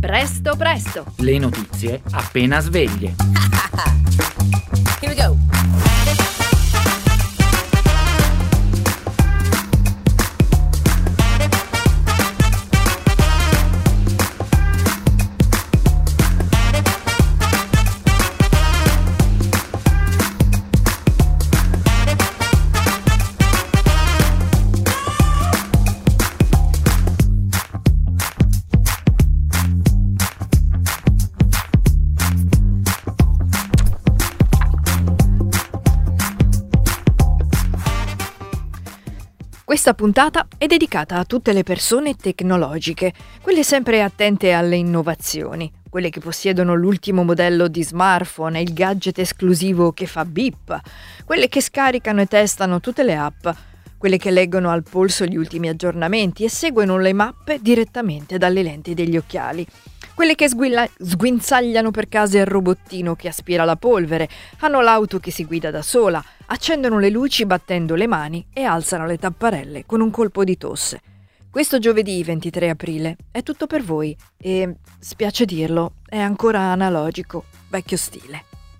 Presto, presto. Le notizie appena sveglie. Here we go. Questa puntata è dedicata a tutte le persone tecnologiche, quelle sempre attente alle innovazioni, quelle che possiedono l'ultimo modello di smartphone e il gadget esclusivo che fa beep, quelle che scaricano e testano tutte le app, quelle che leggono al polso gli ultimi aggiornamenti e seguono le mappe direttamente dalle lenti degli occhiali. Quelle che sguinzagliano per casa il robottino che aspira la polvere, hanno l'auto che si guida da sola, accendono le luci battendo le mani e alzano le tapparelle con un colpo di tosse. Questo giovedì 23 aprile è tutto per voi e, spiace dirlo, è ancora analogico, vecchio stile.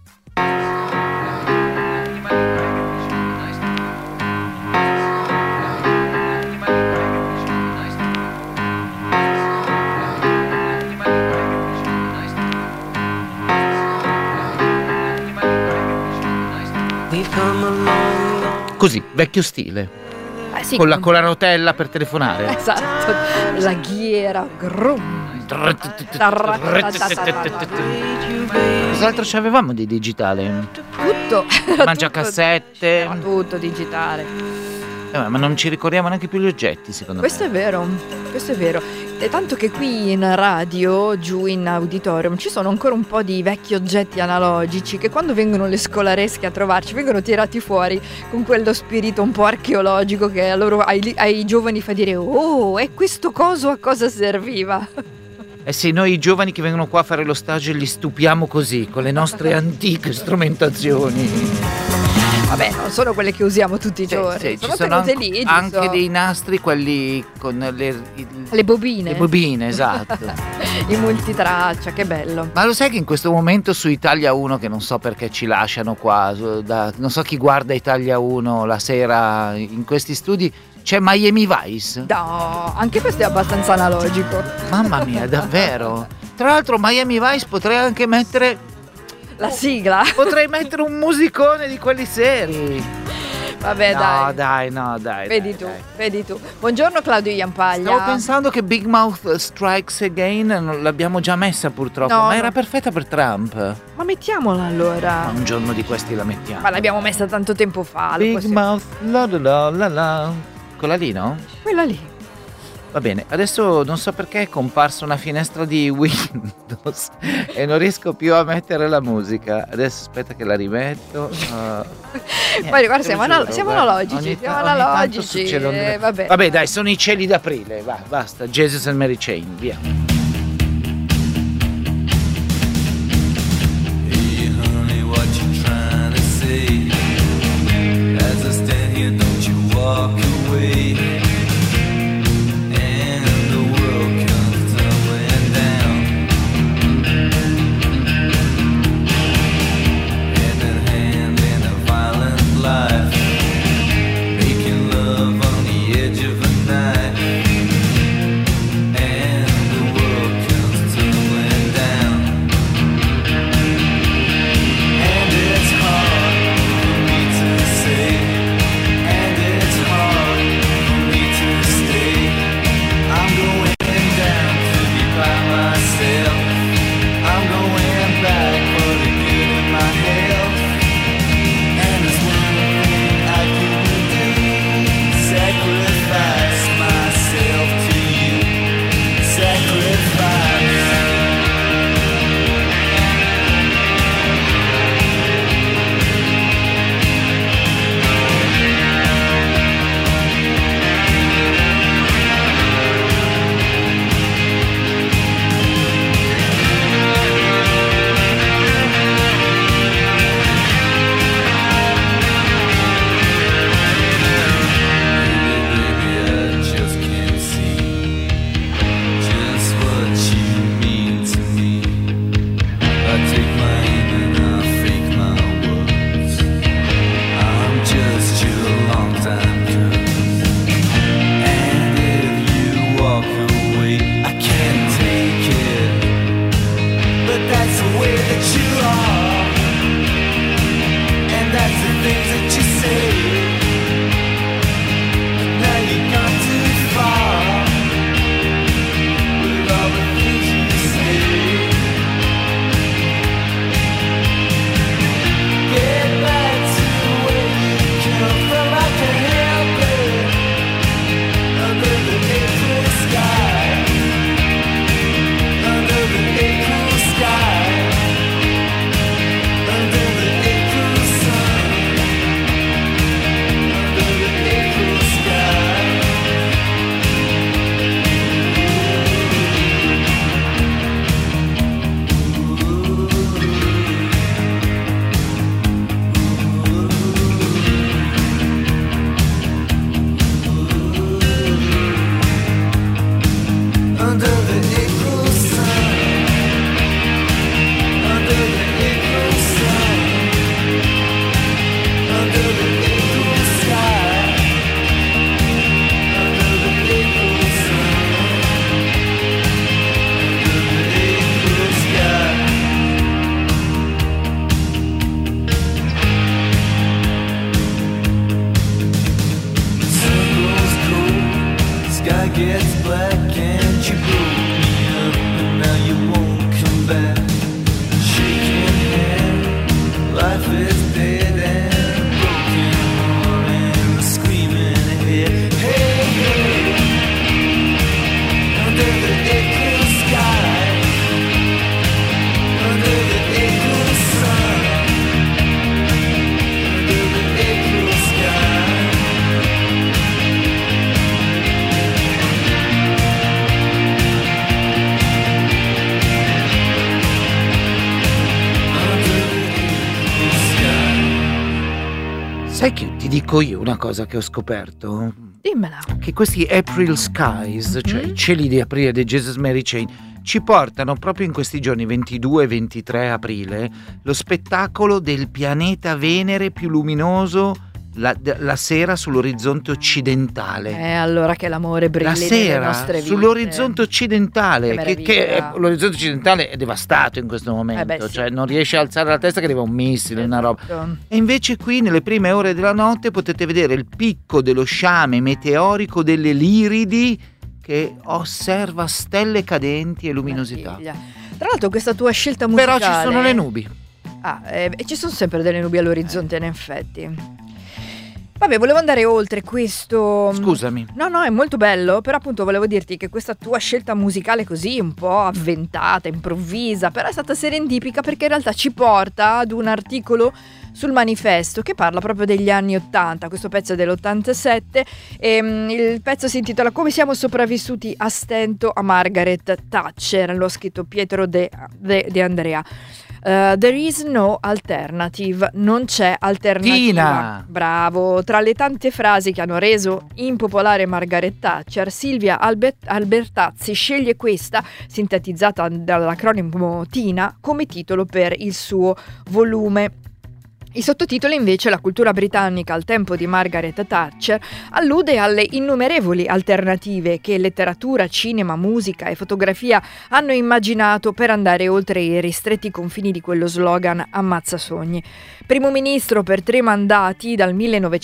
Così, vecchio stile. Sì, con la rotella per telefonare. Esatto, la ghiera. Cos'altro c'avevamo di digitale? Tutto. Mangiacassette. Era tutto digitale. Ma non ci ricordiamo neanche più gli oggetti, secondo Questo me. Questo è vero. E tanto che qui in radio, giù in auditorium, ci sono ancora un po' di vecchi oggetti analogici che quando vengono le scolaresche a trovarci vengono tirati fuori con quello spirito un po' archeologico che a loro, ai giovani fa dire: oh, e questo coso a cosa serviva? Eh sì, noi giovani che vengono qua a fare lo stage li stupiamo così, con le nostre antiche strumentazioni. Vabbè, non sono quelle che usiamo tutti i giorni, Sì, sono ci sono tenute lì, anche dei nastri, quelli con le bobine. Le bobine, esatto. I multitraccia, che bello. Ma lo sai che in questo momento su Italia 1, che non so perché ci lasciano qua, non so chi guarda Italia 1 la sera in questi studi, c'è Miami Vice? No, anche questo è abbastanza analogico. Mamma mia, davvero? Tra l'altro Miami Vice potrei anche mettere la sigla. Potrei mettere un musicone di quelli seri. Vabbè, No, dai. Vedi tu. Buongiorno Claudio Iampaglia. Stavo pensando che Big Mouth Strikes Again non l'abbiamo già messa purtroppo, ma era perfetta per Trump. Ma mettiamola allora. Ma un giorno di questi la mettiamo. Ma l'abbiamo messa tanto tempo fa. Big Mouth la. Quella lì, no? Quella lì. Va bene, adesso non so perché è comparsa una finestra di Windows e non riesco più a mettere la musica. Adesso aspetta che la rimetto. Poi guarda, siamo analogici. Vabbè, dai, sono i cieli d'aprile. Va, basta. Jesus and Mary Chain, via. Hey honey, what you trying to say? As I stand here, don't you walk away. Making love on the edge of a knife, and the world gets black and you broke me up, and now you won't come back. Shaking hand, life is dead and broken heart and screaming ahead. Hey, hey, under the April sky, under the April sun, under the April sky. Sai che ti dico io una cosa che ho scoperto? Dimmela. Che questi April Skies, cioè i cieli di aprile dei Jesus Mary Chain, ci portano proprio in questi giorni 22 e 23 aprile lo spettacolo del pianeta Venere più luminoso la sera sull'orizzonte occidentale. Allora che l'amore brilla La nelle sera nostre vite. sull'orizzonte occidentale, Che che meraviglia. l'orizzonte occidentale è devastato in questo momento, sì. cioè non riesce a alzare la testa che arriva un missile, una roba. Esatto. E invece qui nelle prime ore della notte potete vedere il picco dello sciame meteorico delle Liridi che osserva stelle cadenti e luminosità. Meraviglia. Tra l'altro questa tua scelta musicale... Però ci sono le nubi. E ci sono sempre delle nubi all'orizzonte in effetti. Vabbè, volevo andare oltre questo... Scusami. No, è molto bello, però appunto volevo dirti che questa tua scelta musicale così un po' avventata, improvvisa, però è stata serendipica perché in realtà ci porta ad un articolo sul Manifesto che parla proprio degli anni 80, questo pezzo è dell'87 e il pezzo si intitola Come siamo sopravvissuti a stento a Margaret Thatcher, l'ho scritto Pietro De Andrea. There is no alternative, non c'è alternativa. Tina! Bravo, tra le tante frasi che hanno reso impopolare Margaret Thatcher, Silvia Albertazzi sceglie questa, sintetizzata dall'acronimo Tina, come titolo per il suo volume. Il sottotitolo invece La cultura britannica al tempo di Margaret Thatcher allude alle innumerevoli alternative che letteratura, cinema, musica e fotografia hanno immaginato per andare oltre i ristretti confini di quello slogan ammazza sogni. Primo ministro per 3 mandati dal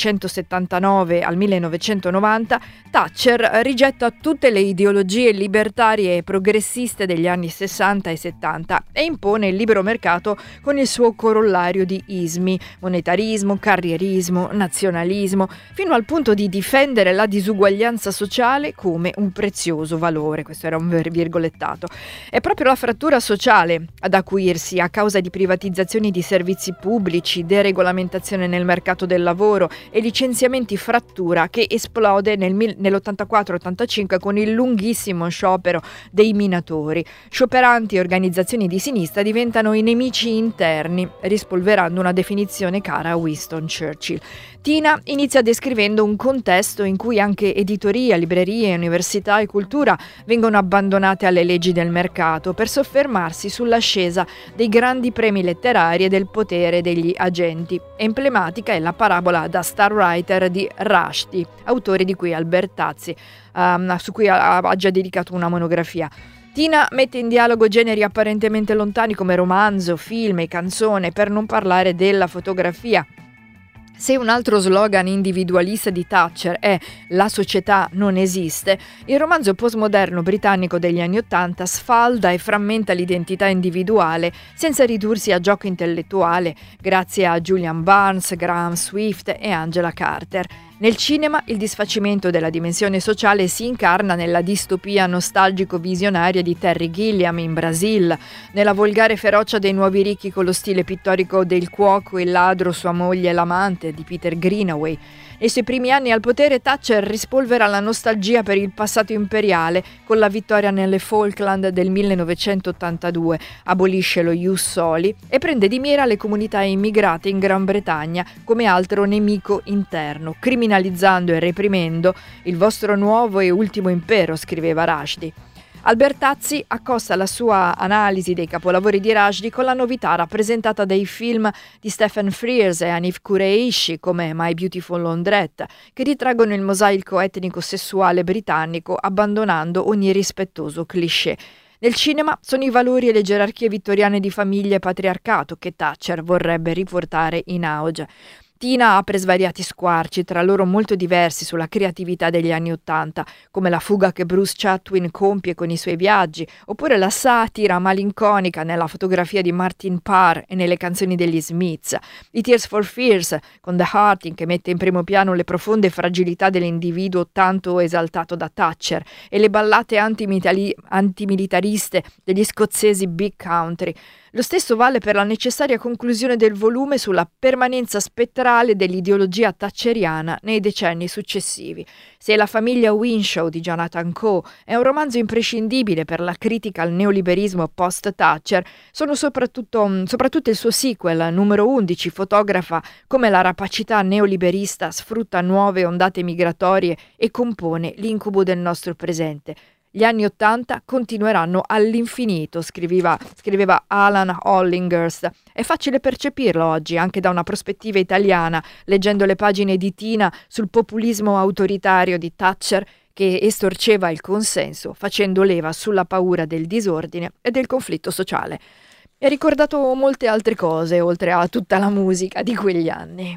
1979 al 1990, Thatcher rigetta tutte le ideologie libertarie e progressiste degli anni 60 e 70 e impone il libero mercato con il suo corollario di ismi, monetarismo, carrierismo, nazionalismo, fino al punto di difendere la disuguaglianza sociale come un prezioso valore. Questo era un virgolettato. È proprio la frattura sociale ad acuirsi a causa di privatizzazioni di servizi pubblici, deregolamentazione nel mercato del lavoro e licenziamenti frattura che esplode nell'84-85 con il lunghissimo sciopero dei minatori. Scioperanti e organizzazioni di sinistra diventano i nemici interni, rispolverando una definizione cara a Winston Churchill. Tina inizia descrivendo un contesto in cui anche editoria, librerie, università e cultura vengono abbandonate alle leggi del mercato per soffermarsi sull'ascesa dei grandi premi letterari e del potere degli agenti. Emblematica è la parabola da Star Writer di Rushdie, autore di cui Albertazzi, su cui ha già dedicato una monografia. Tina mette in dialogo generi apparentemente lontani come romanzo, film e canzone, per non parlare della fotografia. Se un altro slogan individualista di Thatcher è «La società non esiste», il romanzo postmoderno britannico degli anni '80 sfalda e frammenta l'identità individuale senza ridursi a gioco intellettuale, grazie a Julian Barnes, Graham Swift e Angela Carter. Nel cinema il disfacimento della dimensione sociale si incarna nella distopia nostalgico-visionaria di Terry Gilliam in Brasil, nella volgare ferocia dei nuovi ricchi con lo stile pittorico del cuoco, il ladro, sua moglie e l'amante di Peter Greenaway. Nei suoi primi anni al potere Thatcher rispolvera la nostalgia per il passato imperiale con la vittoria nelle Falkland del 1982, abolisce lo Ius Soli e prende di mira le comunità immigrate in Gran Bretagna come altro nemico interno, criminalizzando e reprimendo il vostro nuovo e ultimo impero, scriveva Rushdie. Albertazzi accosta la sua analisi dei capolavori di Rushdie con la novità rappresentata dai film di Stephen Frears e Hanif Kureishi come My Beautiful Laundrette, che ritraggono il mosaico etnico-sessuale britannico abbandonando ogni rispettoso cliché. Nel cinema sono i valori e le gerarchie vittoriane di famiglia e patriarcato che Thatcher vorrebbe riportare in auge. Tina apre svariati squarci, tra loro molto diversi sulla creatività degli anni '80, come la fuga che Bruce Chatwin compie con i suoi viaggi, oppure la satira malinconica nella fotografia di Martin Parr e nelle canzoni degli Smiths, i Tears for Fears con The Hearting che mette in primo piano le profonde fragilità dell'individuo tanto esaltato da Thatcher, e le ballate antimilitariste degli scozzesi Big Country. Lo stesso vale per la necessaria conclusione del volume sulla permanenza spettrale dell'ideologia thatcheriana nei decenni successivi. Se La famiglia Winshaw di Jonathan Coe è un romanzo imprescindibile per la critica al neoliberismo post-Thatcher, sono soprattutto il suo sequel, numero 11, fotografa come la rapacità neoliberista sfrutta nuove ondate migratorie e compone l'incubo del nostro presente. Gli anni '80 continueranno all'infinito, scriveva Alan Hollingworth. È facile percepirlo oggi, anche da una prospettiva italiana, leggendo le pagine di Tina sul populismo autoritario di Thatcher che estorceva il consenso, facendo leva sulla paura del disordine e del conflitto sociale. E ha ricordato molte altre cose, oltre a tutta la musica di quegli anni.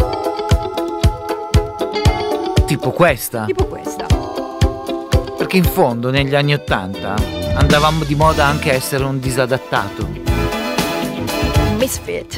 Tipo questa. Perché in fondo negli anni '80 andavamo di moda anche a essere un disadattato. Misfit.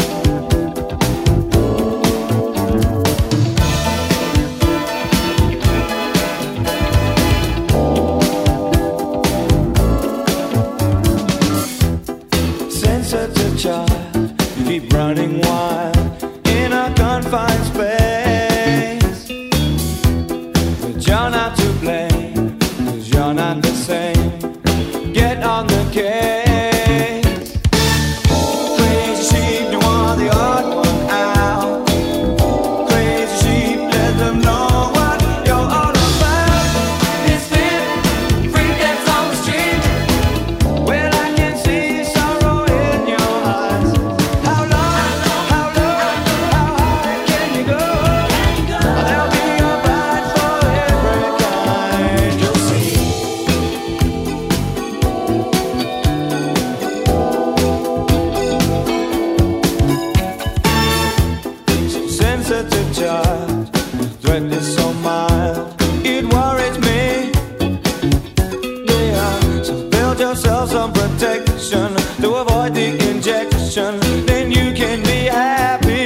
Since such a child, you keep running wild in a confined space. But you're not to blame, 'cause you're not the same. Get on the case. Crazy sheep, you are the odd one out. Crazy sheep, let them know what you're all about. Misfit, freak that's on the street. Well, I can see sorrow in your eyes. How long, how high can you go? There'll be a ride for every kind. You'll see. So sensitive child, threat is so mild, it worries me. Yeah, so build yourself some protection to avoid the injection, then you can be happy.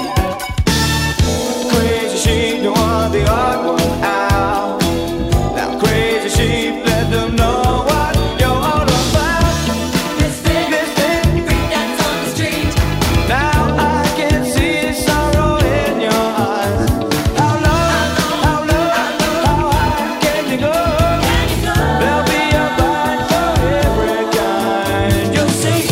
Crazy sheep, you are the odd one out. Now crazy sheep, let them know what you're all about. Misfit, freak that's on the street. Now I can see sorrow in your eyes. How low, how high can you go? There'll be a ride for every kind. You'll see.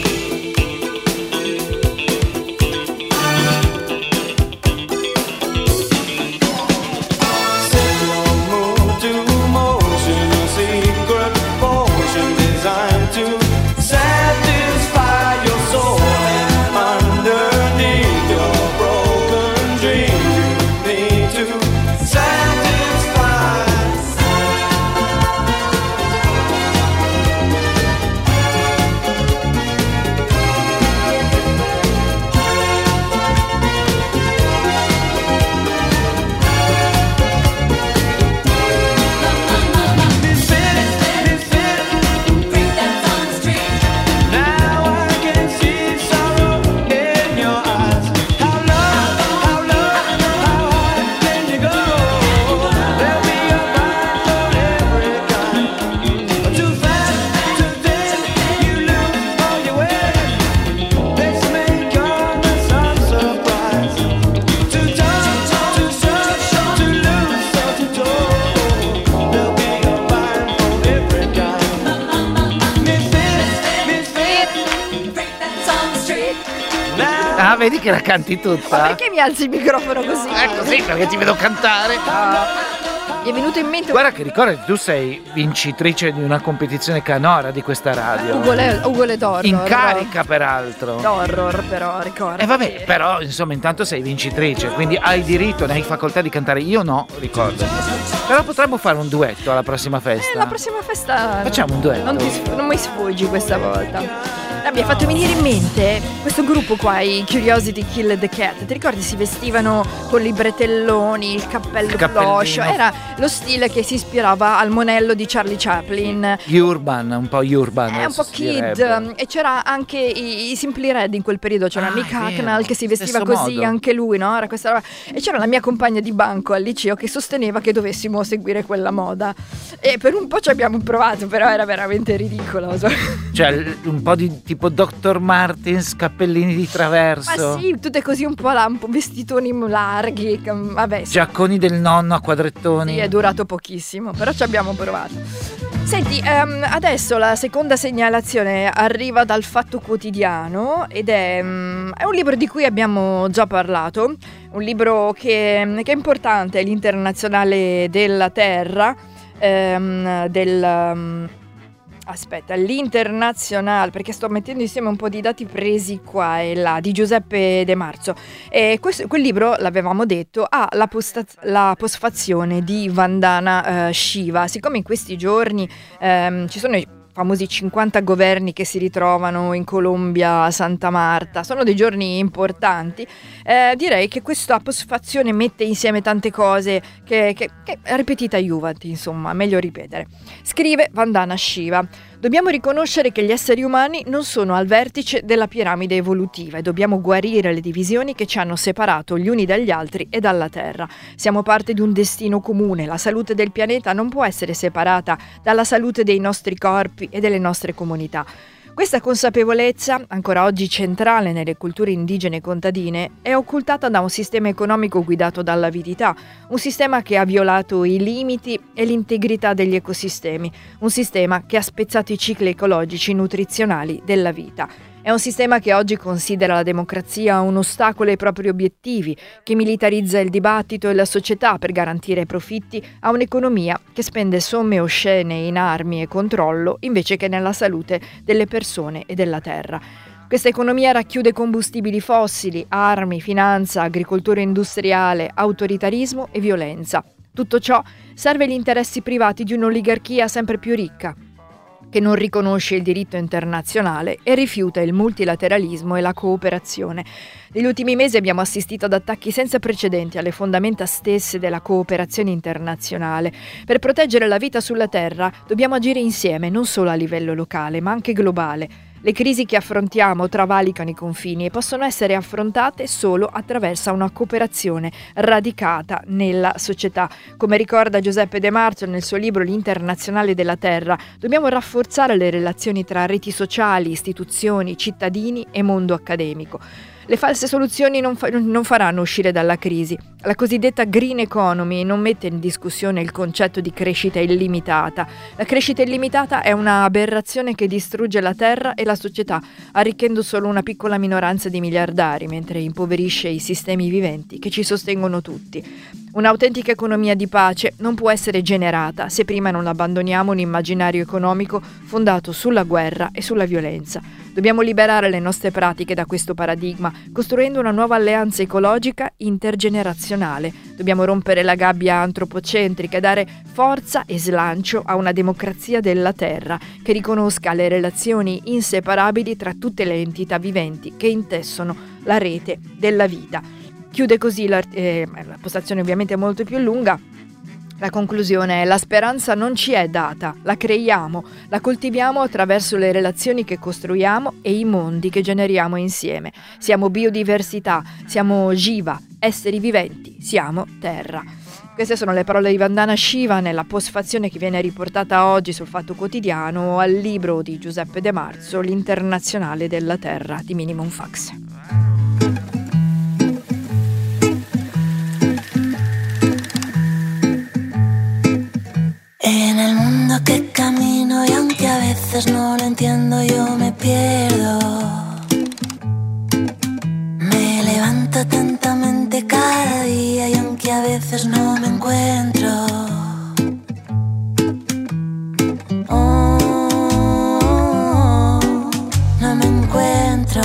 Set your mood to motion, a secret potion designed to satisfy your soul. And underneath your broken dreams, you need to satisfy. Now I can see sorrow in your eyes. How low, how high can you go? There'll be a ride for every kind. Too fast, too thin, you lose all your way. Let's make all the sun surprise. Too tough, too soft, too loose or too tall. There'll be a ride for every kind. Ah, vedi che la canti Ma tutta? perché mi alzi il microfono così? Così, perché ti vedo cantare. Mi è venuto in mente Guarda che ricordati, tu sei vincitrice di una competizione canora di questa radio. Ugole d'horror. In carica peraltro. D'horror, però, ricordo. E vabbè, però insomma intanto sei vincitrice, quindi hai diritto, ne hai facoltà di cantare. Io no, ricordo. Però potremmo fare un duetto alla prossima festa. La prossima festa Facciamo un duetto. Non mi sfuggi questa volta. Mi ha fatto venire in mente questo gruppo qua, i Curiosity Killed the Cat. Ti ricordi? Si vestivano con i bretelloni, il cappello floscio. Era lo stile che si ispirava al monello di Charlie Chaplin. Urban, un po' urban. È un po' kid. E c'era anche i Simply Red in quel periodo. C'era Mick Hucknall che si vestiva così, modo. anche lui, no? Era questa roba. E c'era la mia compagna di banco al liceo che sosteneva che dovessimo seguire quella moda. E per un po' ci abbiamo provato, però era veramente ridicolo. Cioè, un po' di tipo Dr. Martens, cappellini di traverso. Ma sì, tutte così un po' vestitoni larghi, vabbè. Sì. Giacconi del nonno a quadrettoni. Sì, è durato pochissimo, però ci abbiamo provato. Senti, adesso la seconda segnalazione arriva dal Fatto Quotidiano ed è un libro di cui abbiamo già parlato, un libro che è importante, è l'Internazionale della Terra, l'Internazionale, perché sto mettendo insieme un po' di dati presi qua e là, di Giuseppe De Marzo. E quel libro, l'avevamo detto, ha la postfazione di Vandana Shiva. Siccome in questi giorni ci sono i famosi 50 governi che si ritrovano in Colombia a Santa Marta, sono dei giorni importanti, direi che questa postfazione mette insieme tante cose che ripetita iuvat, insomma, meglio ripetere. Scrive Vandana Shiva: dobbiamo riconoscere che gli esseri umani non sono al vertice della piramide evolutiva e dobbiamo guarire le divisioni che ci hanno separato gli uni dagli altri e dalla Terra. Siamo parte di un destino comune, la salute del pianeta non può essere separata dalla salute dei nostri corpi e delle nostre comunità. Questa consapevolezza, ancora oggi centrale nelle culture indigene e contadine, è occultata da un sistema economico guidato dall'avidità, un sistema che ha violato i limiti e l'integrità degli ecosistemi, un sistema che ha spezzato i cicli ecologici nutrizionali della vita. È un sistema che oggi considera la democrazia un ostacolo ai propri obiettivi, che militarizza il dibattito e la società per garantire profitti a un'economia che spende somme oscene in armi e controllo invece che nella salute delle persone e della terra. Questa economia racchiude combustibili fossili, armi, finanza, agricoltura industriale, autoritarismo e violenza. Tutto ciò serve agli interessi privati di un'oligarchia sempre più ricca, che non riconosce il diritto internazionale e rifiuta il multilateralismo e la cooperazione. Negli ultimi mesi abbiamo assistito ad attacchi senza precedenti alle fondamenta stesse della cooperazione internazionale. Per proteggere la vita sulla Terra dobbiamo agire insieme, non solo a livello locale, ma anche globale. Le crisi che affrontiamo travalicano i confini e possono essere affrontate solo attraverso una cooperazione radicata nella società. Come ricorda Giuseppe De Marzo nel suo libro L'Internazionale della Terra, dobbiamo rafforzare le relazioni tra reti sociali, istituzioni, cittadini e mondo accademico. Le false soluzioni non faranno uscire dalla crisi. La cosiddetta green economy non mette in discussione il concetto di crescita illimitata. La crescita illimitata è una aberrazione che distrugge la terra e la società, arricchendo solo una piccola minoranza di miliardari, mentre impoverisce i sistemi viventi che ci sostengono tutti. Un'autentica economia di pace non può essere generata se prima non abbandoniamo un immaginario economico fondato sulla guerra e sulla violenza. Dobbiamo liberare le nostre pratiche da questo paradigma, costruendo una nuova alleanza ecologica intergenerazionale. Dobbiamo rompere la gabbia antropocentrica e dare forza e slancio a una democrazia della terra che riconosca le relazioni inseparabili tra tutte le entità viventi che intessono la rete della vita. Chiude così la postazione, ovviamente molto più lunga. La conclusione è: la speranza non ci è data, la creiamo, la coltiviamo attraverso le relazioni che costruiamo e i mondi che generiamo insieme. Siamo biodiversità, siamo jiva, esseri viventi, siamo terra. Queste sono le parole di Vandana Shiva nella postfazione che viene riportata oggi sul Fatto Quotidiano al libro di Giuseppe De Marzo, L'Internazionale della Terra di Minimum Fax. En el mundo que camino y aunque a veces no lo entiendo yo me pierdo. Me levanto atentamente cada día y aunque a veces no me encuentro. Oh, no me encuentro.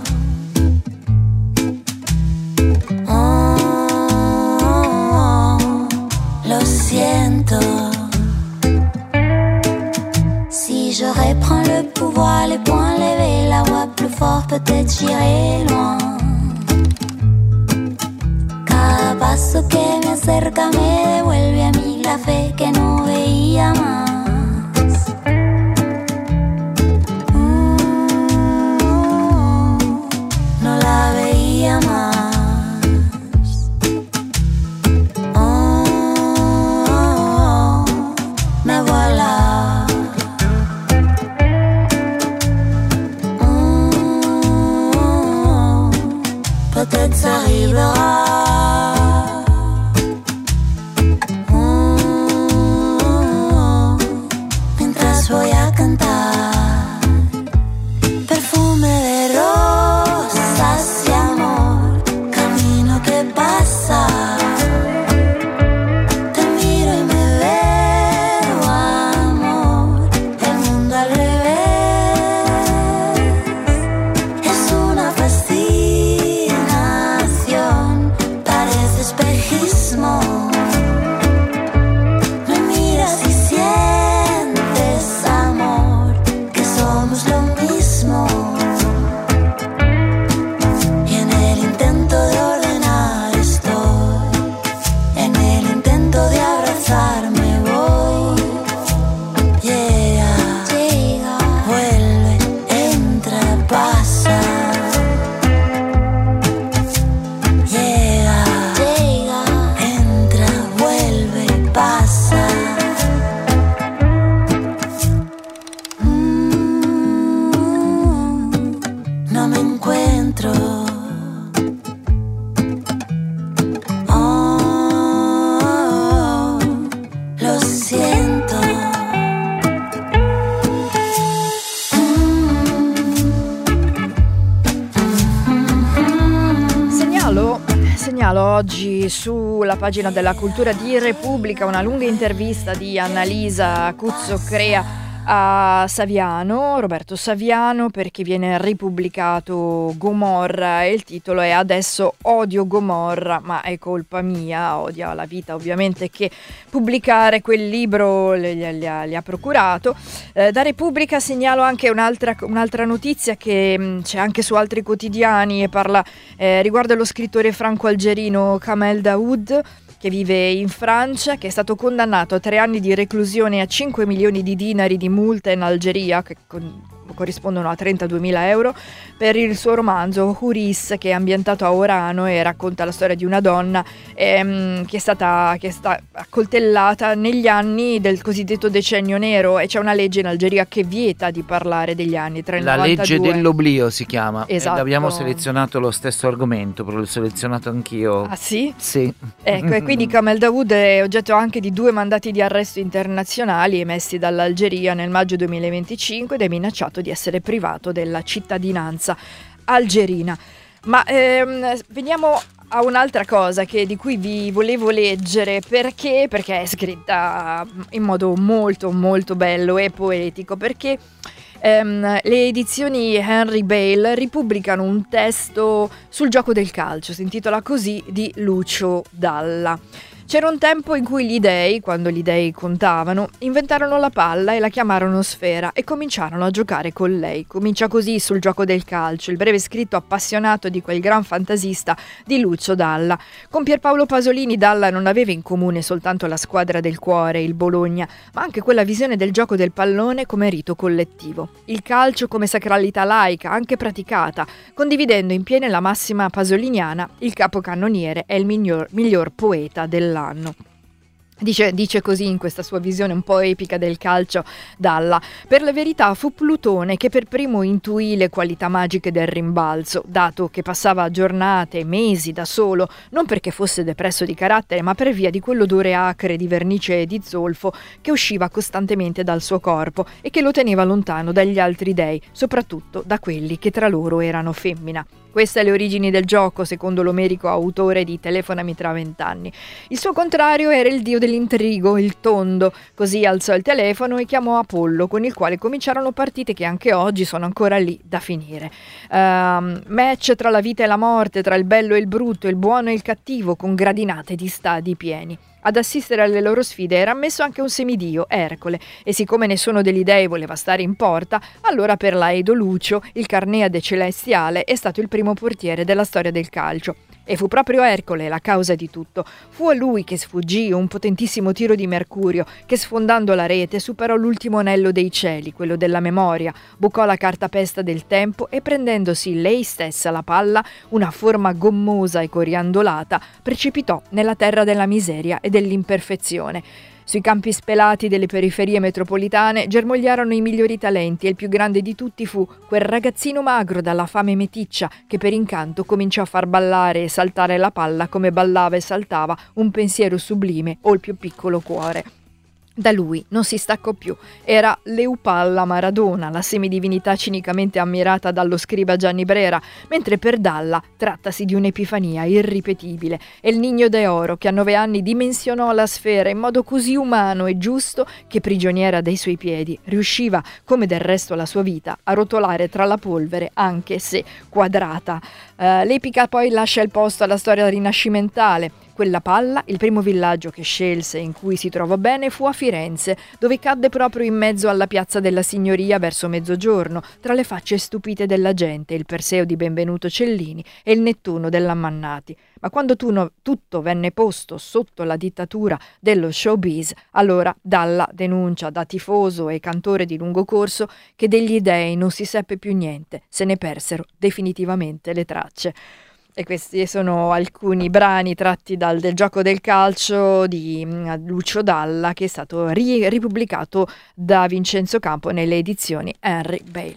Oh, lo siento. Si je reprends le pouls nous voit les poings levés, la voix plus fort peut-être j'irai loin. Cada paso que me acerca me devuelve a mí la fe que no veía más. No la veía más. Me voilà. Peut-être ça arrivera. Mientras voy a cantar perfume de rosas y amor, camino que pasa. Te miro y me veo amor, el mundo al revés. Es una fascinación, parece espejismo. Me miras y sientes amor, que somos lo mismo. Y en el intento de ordenar estoy, en el intento de abrazarme voy. Llega, vuelve, entra, pasa. Llega, entra, vuelve, pasa. No me encuentro. Oh, lo siento. Segnalo oggi sulla pagina della Cultura di Repubblica una lunga intervista di Annalisa Cuzzocrea a Saviano, Roberto Saviano, perché viene ripubblicato Gomorra e il titolo è Adesso odio Gomorra, ma è colpa mia, odia la vita ovviamente che pubblicare quel libro gli ha procurato. Da Repubblica segnalo anche un'altra notizia che c'è anche su altri quotidiani e parla riguardo lo scrittore franco-algerino Kamel Daoud, che vive in Francia, che è stato condannato a 3 anni di reclusione e a 5 milioni di dinari di multa in Algeria, che corrispondono a 32.000 euro, per il suo romanzo Huris, che è ambientato a Orano e racconta la storia di una donna che è stata accoltellata negli anni del cosiddetto decennio nero, e c'è una legge in Algeria che vieta di parlare degli anni tra il La 92. legge dell'oblio si chiama. Esatto. Abbiamo selezionato lo stesso argomento, però l'ho selezionato anch'io. Ah sì? Sì. Ecco, e quindi Kamel Daoud è oggetto anche di 2 mandati di arresto internazionali emessi dall'Algeria nel maggio 2025 ed è minacciato di essere privato della cittadinanza algerina. Ma veniamo a un'altra cosa di cui vi volevo leggere, perché è scritta in modo molto molto bello e poetico, perché le edizioni Henry Bale ripubblicano un testo sul gioco del calcio, si intitola così, di Lucio Dalla. C'era un tempo in cui gli dei, quando gli dei contavano, inventarono la palla e la chiamarono sfera e cominciarono a giocare con lei. Comincia così sul gioco del calcio, il breve scritto appassionato di quel gran fantasista di Lucio Dalla. Con Pierpaolo Pasolini Dalla non aveva in comune soltanto la squadra del cuore, il Bologna, ma anche quella visione del gioco del pallone come rito collettivo. Il calcio come sacralità laica, anche praticata, condividendo in pieno la massima pasoliniana, il capocannoniere è il miglior poeta dell'anno. Dice così in questa sua visione un po' epica del calcio Dalla. Per la verità fu Plutone che per primo intuì le qualità magiche del rimbalzo, dato che passava giornate, mesi da solo, non perché fosse depresso di carattere, ma per via di quell'odore acre di vernice e di zolfo che usciva costantemente dal suo corpo e che lo teneva lontano dagli altri dei, soprattutto da quelli che tra loro erano femmina. Queste le origini del gioco, secondo l'omerico autore di Telefonami tra 20 anni. Il suo contrario era il dio dell'intrigo, il tondo. Così alzò il telefono e chiamò Apollo, con il quale cominciarono partite che anche oggi sono ancora lì da finire. Match tra la vita e la morte, tra il bello e il brutto, il buono e il cattivo, con gradinate di stadi pieni. Ad assistere alle loro sfide era ammesso anche un semidio, Ercole, e siccome nessuno degli dei voleva stare in porta, allora per l'Aedo Lucio, il Carneade celestiale, è stato il primo portiere della storia del calcio. E fu proprio Ercole la causa di tutto. Fu a lui che sfuggì un potentissimo tiro di Mercurio che, sfondando la rete, superò l'ultimo anello dei cieli, quello della memoria, bucò la cartapesta del tempo e, prendendosi lei stessa la palla, una forma gommosa e coriandolata, precipitò nella terra della miseria e dell'imperfezione. Sui campi spelati delle periferie metropolitane germogliarono i migliori talenti e il più grande di tutti fu quel ragazzino magro dalla fame meticcia che per incanto cominciò a far ballare e saltare la palla come ballava e saltava un pensiero sublime o il più piccolo cuore. Da lui non si staccò più. Era l'Eupalla Maradona, la semidivinità cinicamente ammirata dallo scriba Gianni Brera, mentre per Dalla trattasi di un'epifania irripetibile. È il Niño de Oro che a 9 anni dimensionò la sfera in modo così umano e giusto che, prigioniera dei suoi piedi, riusciva, come del resto la sua vita, a rotolare tra la polvere, anche se quadrata. L'epica poi lascia il posto alla storia rinascimentale. Quella palla, il primo villaggio che scelse e in cui si trovò bene fu a Firenze, dove cadde proprio in mezzo alla piazza della Signoria verso mezzogiorno, tra le facce stupite della gente, il Perseo di Benvenuto Cellini e il Nettuno dell'Ammannati. Ma quando tutto venne posto sotto la dittatura dello showbiz, allora Dalla denuncia da tifoso e cantore di lungo corso che degli dei non si seppe più niente, se ne persero definitivamente le tracce. E questi sono alcuni brani tratti del gioco del calcio di Lucio Dalla, che è stato ripubblicato da Vincenzo Campo nelle edizioni Henry Bale.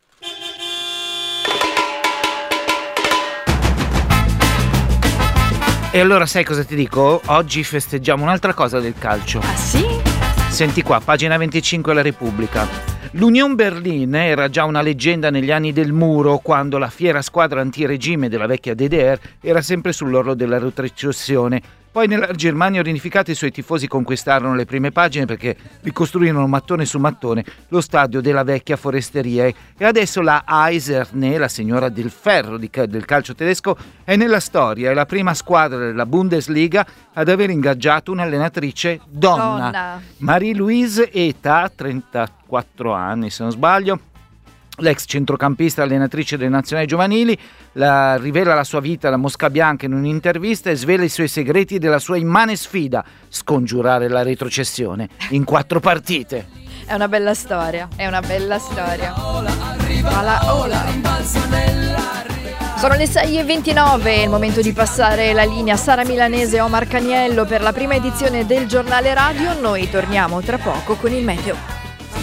E allora sai cosa ti dico? Oggi festeggiamo un'altra cosa del calcio. Ah sì? Senti qua, pagina 25 alla Repubblica. L'Union Berlin era già una leggenda negli anni del muro, quando la fiera squadra antiregime della vecchia DDR era sempre sull'orlo della retrocessione. Poi nella Germania riunificata i suoi tifosi conquistarono le prime pagine perché ricostruirono mattone su mattone lo stadio della vecchia foresteria e adesso la Eiserne, la signora del ferro del calcio tedesco, è nella storia, è la prima squadra della Bundesliga ad aver ingaggiato un'allenatrice donna. Marie-Louise Eta, 34 anni se non sbaglio, l'ex centrocampista allenatrice delle nazionali giovanili, rivela la sua vita alla Mosca Bianca in un'intervista e svela i suoi segreti della sua immane sfida: scongiurare la retrocessione in 4 partite. È una bella storia, è una bella storia. Sono le 6:29, è il momento di passare la linea Sara Milanese e Omar Caniello per la prima edizione del giornale radio. Noi torniamo tra poco con il meteo.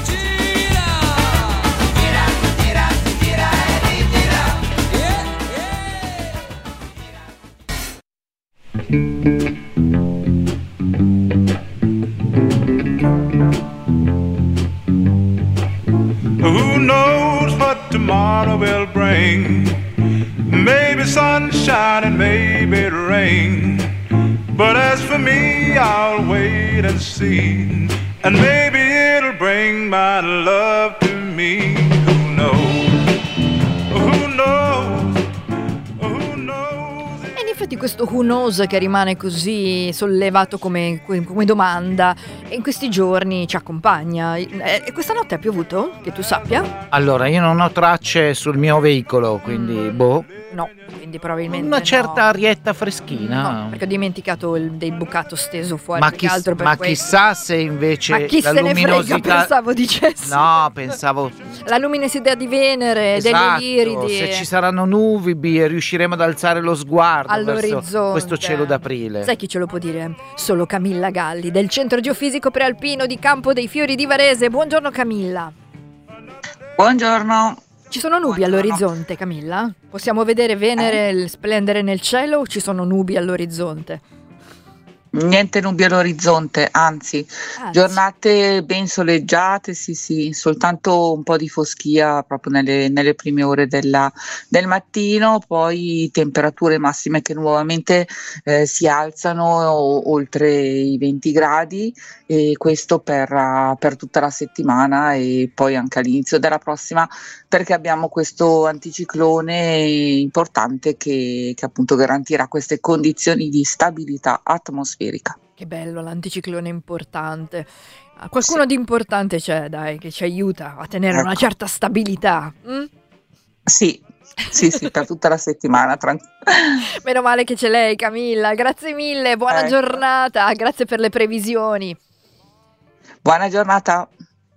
Who knows what tomorrow will bring? Maybe sunshine and maybe rain. But as for me, I'll wait and see. And maybe it'll bring my love to me. Who knows? Who knows? Who knows? E in effetti questo who knows che rimane così sollevato come domanda in questi giorni ci accompagna. E questa notte ha piovuto? Che tu sappia? Allora, io non ho tracce sul mio veicolo, quindi No, quindi probabilmente una certa no. arietta freschina. No, perché ho dimenticato del bucato steso fuori. Ma, più che altro per ma questo. chissà se invece Ma chi la se ne frega, luminosità. pensavo dicessi. No, pensavo. La luminosità di Venere, Esatto, delle Iridi. se ci saranno nubi e riusciremo ad alzare lo sguardo all'orizzonte. verso questo cielo d'aprile. Sai chi ce lo può dire? Solo Camilla Galli del Centro Geofisico Prealpino di Campo dei Fiori di Varese. Buongiorno Camilla. Buongiorno. Ci sono nubi all'orizzonte, Camilla? Possiamo vedere Venere splendere nel cielo o ci sono nubi all'orizzonte? Niente nubi all'orizzonte, anzi, giornate ben soleggiate, sì, soltanto un po' di foschia proprio nelle prime ore del mattino, poi temperature massime che nuovamente si alzano oltre i 20 gradi e questo per tutta la settimana e poi anche all'inizio della prossima, perché abbiamo questo anticiclone importante che appunto garantirà queste condizioni di stabilità atmosferica. Che bello, l'anticiclone importante. Qualcuno di importante c'è, dai, che ci aiuta a tenere una certa stabilità. Sì, per tutta la settimana. Meno male che c'è lei, Camilla. Grazie mille, buona giornata, grazie per le previsioni. Buona giornata.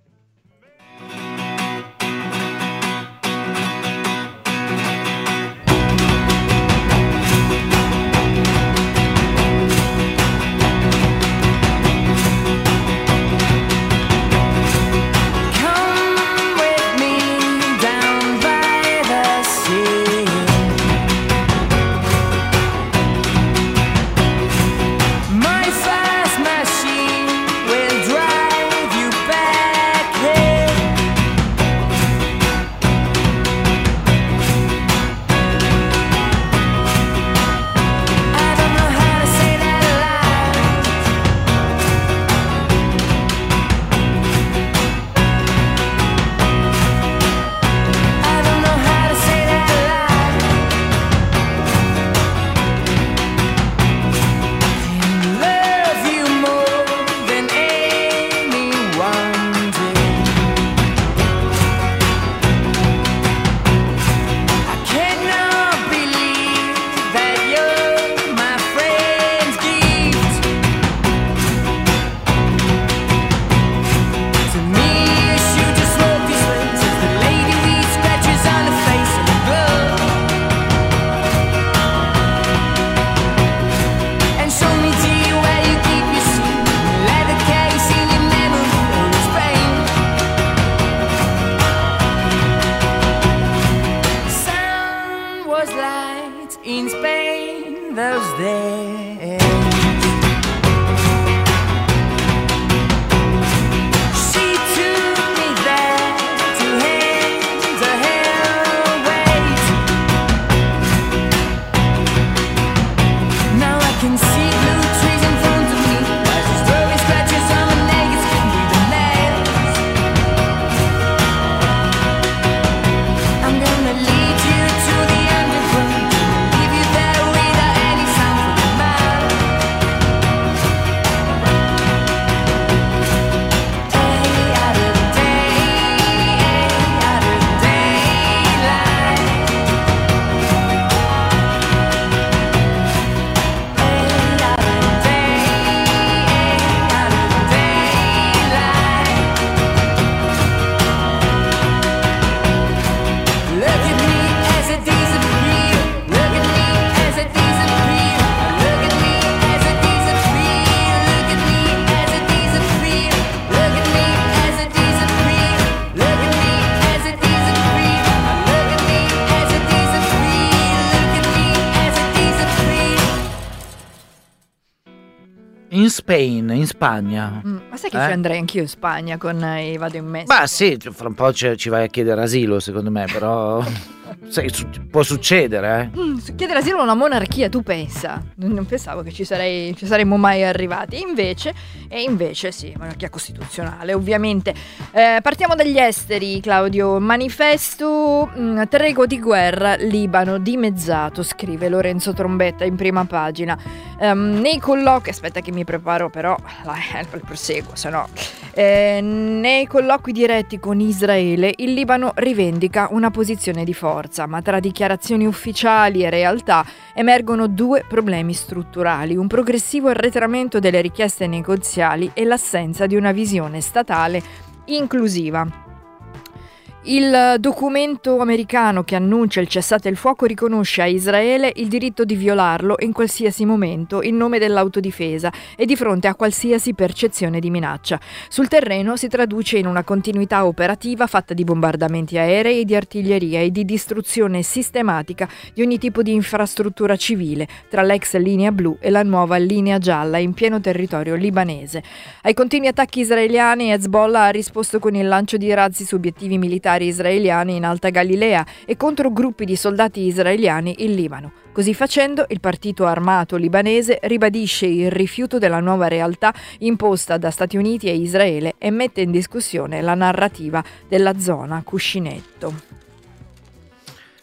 In Spain, in Spagna. Ma sai che ci andrei anch'io in Spagna con vado in Messico? Ma sì, fra un po' ci vai a chiedere asilo, secondo me, però sai, può succedere, Chiedere asilo a una monarchia, tu pensa? Non pensavo che ci saremmo mai arrivati. Invece sì, monarchia costituzionale, ovviamente. Partiamo dagli esteri, Claudio. Manifesto, tregua di guerra, Libano dimezzato, scrive Lorenzo Trombetta in prima pagina. Nei colloqui, aspetta che mi preparo però, proseguo, se no. Nei colloqui diretti con Israele, il Libano rivendica una posizione di forza, ma tra dichiarazioni ufficiali e realtà emergono due problemi strutturali: un progressivo arretramento delle richieste negoziali e l'assenza di una visione statale inclusiva. Il documento americano che annuncia il cessate il fuoco riconosce a Israele il diritto di violarlo in qualsiasi momento in nome dell'autodifesa e di fronte a qualsiasi percezione di minaccia. Sul terreno si traduce in una continuità operativa fatta di bombardamenti aerei e di artiglieria e di distruzione sistematica di ogni tipo di infrastruttura civile tra l'ex linea blu e la nuova linea gialla in pieno territorio libanese. Ai continui attacchi israeliani, Hezbollah ha risposto con il lancio di razzi su obiettivi militari israeliani in Alta Galilea e contro gruppi di soldati israeliani in Libano. Così facendo, il partito armato libanese ribadisce il rifiuto della nuova realtà imposta da Stati Uniti e Israele e mette in discussione la narrativa della zona cuscinetto.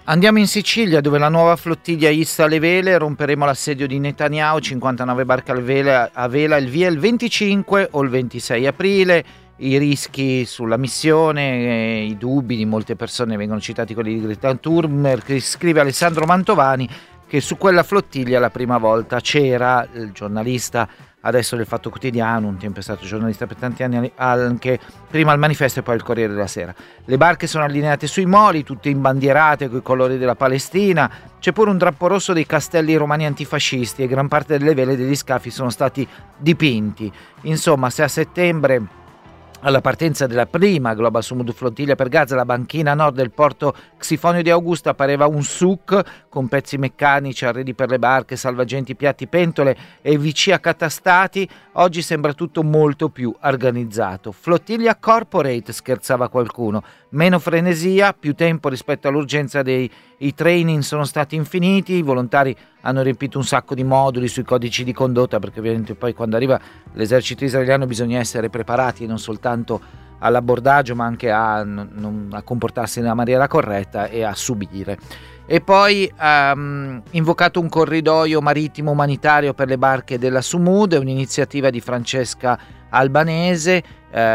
Andiamo in Sicilia, dove la nuova flottiglia issa le vele, romperemo l'assedio di Netanyahu, 59 barche a vela, il via il 25 o il 26 aprile. I rischi sulla missione, i dubbi di molte persone, vengono citati quelli di Greta Thunberg. Scrive Alessandro Mantovani che su quella flottiglia la prima volta c'era il giornalista adesso del Fatto Quotidiano, un tempo è stato giornalista per tanti anni anche prima al Manifesto e poi al Corriere della Sera. Le barche sono allineate sui moli, tutte imbandierate con i colori della Palestina, c'è pure un drappo rosso dei castelli romani antifascisti e gran parte delle vele degli scafi sono stati dipinti. Insomma, se a settembre, alla partenza della prima Global Sumud flottiglia per Gaza, la banchina nord del porto Xifonio di Augusta pareva un souk con pezzi meccanici, arredi per le barche, salvagenti, piatti, pentole e VC accatastati, oggi sembra tutto molto più organizzato. Flottiglia corporate, scherzava qualcuno, meno frenesia, più tempo rispetto all'urgenza i training sono stati infiniti, i volontari hanno riempito un sacco di moduli sui codici di condotta, perché ovviamente poi quando arriva l'esercito israeliano bisogna essere preparati non soltanto all'abbordaggio ma anche a comportarsi nella maniera corretta e a subire. E poi invocato un corridoio marittimo umanitario per le barche della Sumud, è un'iniziativa di Francesca Albanese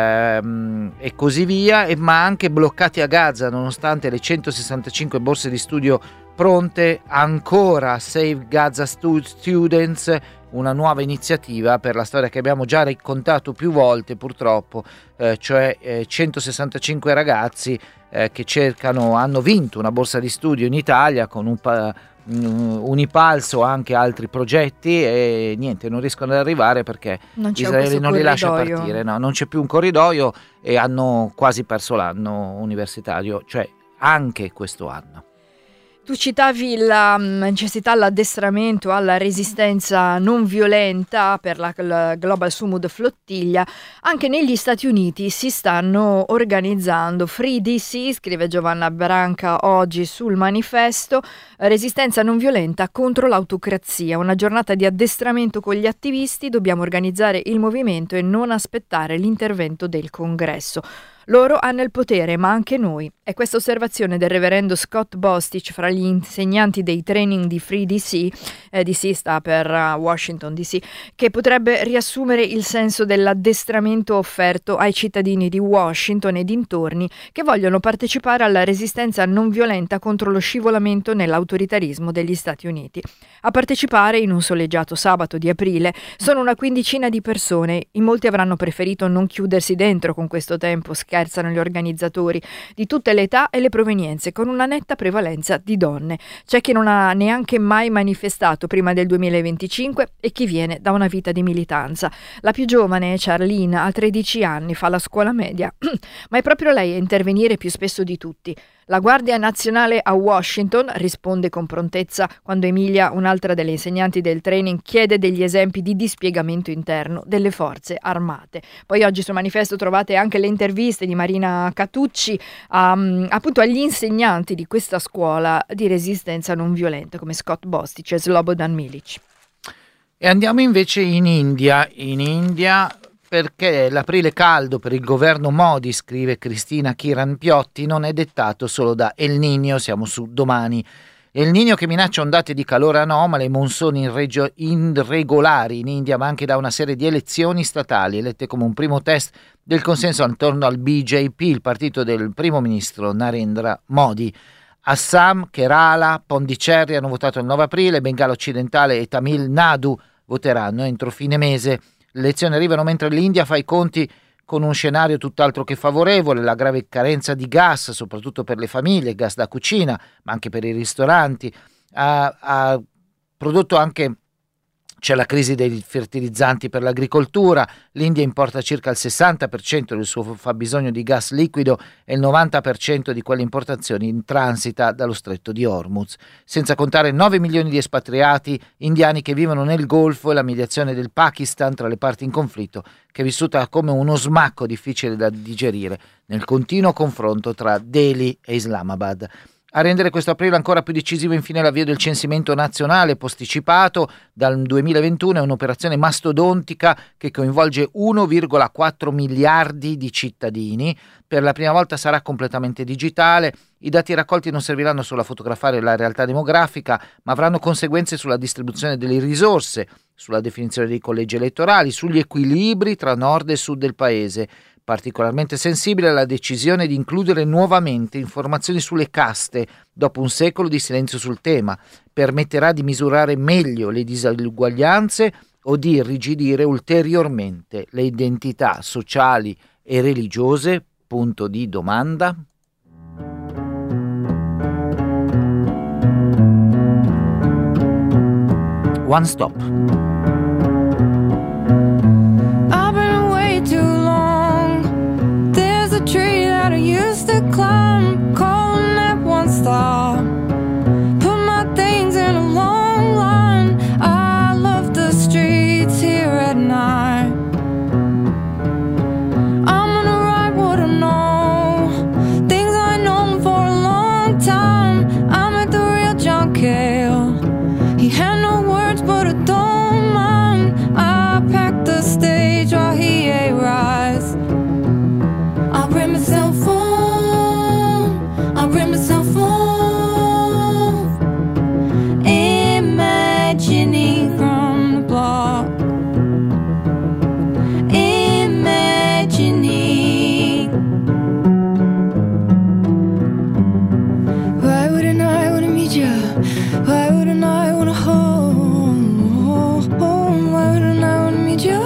e così via, ma anche bloccati a Gaza nonostante le 165 borse di studio pronte, ancora Save Gaza Students, una nuova iniziativa per la storia che abbiamo già raccontato più volte purtroppo, cioè 165 ragazzi che hanno vinto una borsa di studio in Italia con Unipalso, anche altri progetti, e niente, non riescono ad arrivare perché Israele non li lascia partire, no, non c'è più un corridoio e hanno quasi perso l'anno universitario, cioè anche questo anno. Tu citavi la necessità all'addestramento, alla resistenza non violenta per la Global Sumud flottiglia. Anche negli Stati Uniti si stanno organizzando. Free DC, scrive Giovanna Branca oggi sul Manifesto, resistenza non violenta contro l'autocrazia. Una giornata di addestramento con gli attivisti, dobbiamo organizzare il movimento e non aspettare l'intervento del Congresso. Loro hanno il potere, ma anche noi. È questa osservazione del reverendo Scott Bostich fra gli insegnanti dei training di Free DC, DC sta per Washington DC, che potrebbe riassumere il senso dell'addestramento offerto ai cittadini di Washington e dintorni che vogliono partecipare alla resistenza non violenta contro lo scivolamento nell'autoritarismo degli Stati Uniti. A partecipare in un soleggiato sabato di aprile sono una quindicina di persone. In molti avranno preferito non chiudersi dentro con questo tempo, scherzano gli organizzatori, di tutte le età e le provenienze, con una netta prevalenza di donne. C'è chi non ha neanche mai manifestato prima del 2025 e chi viene da una vita di militanza. La più giovane, Charlene, ha 13 anni, fa la scuola media, ma è proprio lei a intervenire più spesso di tutti. La Guardia Nazionale a Washington risponde con prontezza quando Emilia, un'altra delle insegnanti del training, chiede degli esempi di dispiegamento interno delle forze armate. Poi oggi sul Manifesto trovate anche le interviste di Marina Catucci appunto agli insegnanti di questa scuola di resistenza non violenta come Scott Bostich e Slobodan Milic. E andiamo invece in India, perché l'aprile caldo per il governo Modi, scrive Cristina Kiran Piotti, non è dettato solo da El Niño, siamo su Domani. El Niño che minaccia ondate di calore anomale, monsoni irregolari in India, ma anche da una serie di elezioni statali, elette come un primo test del consenso attorno al BJP, il partito del primo ministro Narendra Modi. Assam, Kerala, Pondicherry hanno votato il 9 aprile, Bengala occidentale e Tamil Nadu voteranno entro fine mese. Le elezioni arrivano mentre l'India fa i conti con un scenario tutt'altro che favorevole, la grave carenza di gas, soprattutto per le famiglie, gas da cucina, ma anche per i ristoranti, ha prodotto anche, c'è la crisi dei fertilizzanti per l'agricoltura, l'India importa circa il 60% del suo fabbisogno di gas liquido e il 90% di quelle importazioni in transita dallo stretto di Hormuz, senza contare 9 milioni di espatriati indiani che vivono nel Golfo e la mediazione del Pakistan tra le parti in conflitto, che è vissuta come uno smacco difficile da digerire nel continuo confronto tra Delhi e Islamabad. A rendere questo aprile ancora più decisivo infine l'avvio del censimento nazionale posticipato dal 2021, è un'operazione mastodontica che coinvolge 1,4 miliardi di cittadini. Per la prima volta sarà completamente digitale. I dati raccolti non serviranno solo a fotografare la realtà demografica, ma avranno conseguenze sulla distribuzione delle risorse, sulla definizione dei collegi elettorali, sugli equilibri tra nord e sud del paese. Particolarmente sensibile alla decisione di includere nuovamente informazioni sulle caste dopo un secolo di silenzio sul tema. Permetterà di misurare meglio le diseguaglianze o di irrigidire ulteriormente le identità sociali e religiose? Punto di domanda. One Stop. I've been away too long. There's a tree that I used to climb, calling that One Stop. Put my things in a long line. I love the streets here at night. I'm gonna write what I know, things I know for a long time. I met the real John Cale. He had no words, but I don't mind. I packed the stage while he ate rice. I bring myself home, I bring myself home, imagining from the block, imagining. Why wouldn't I wanna meet you? Why wouldn't I wanna hold? Why wouldn't I wanna meet you?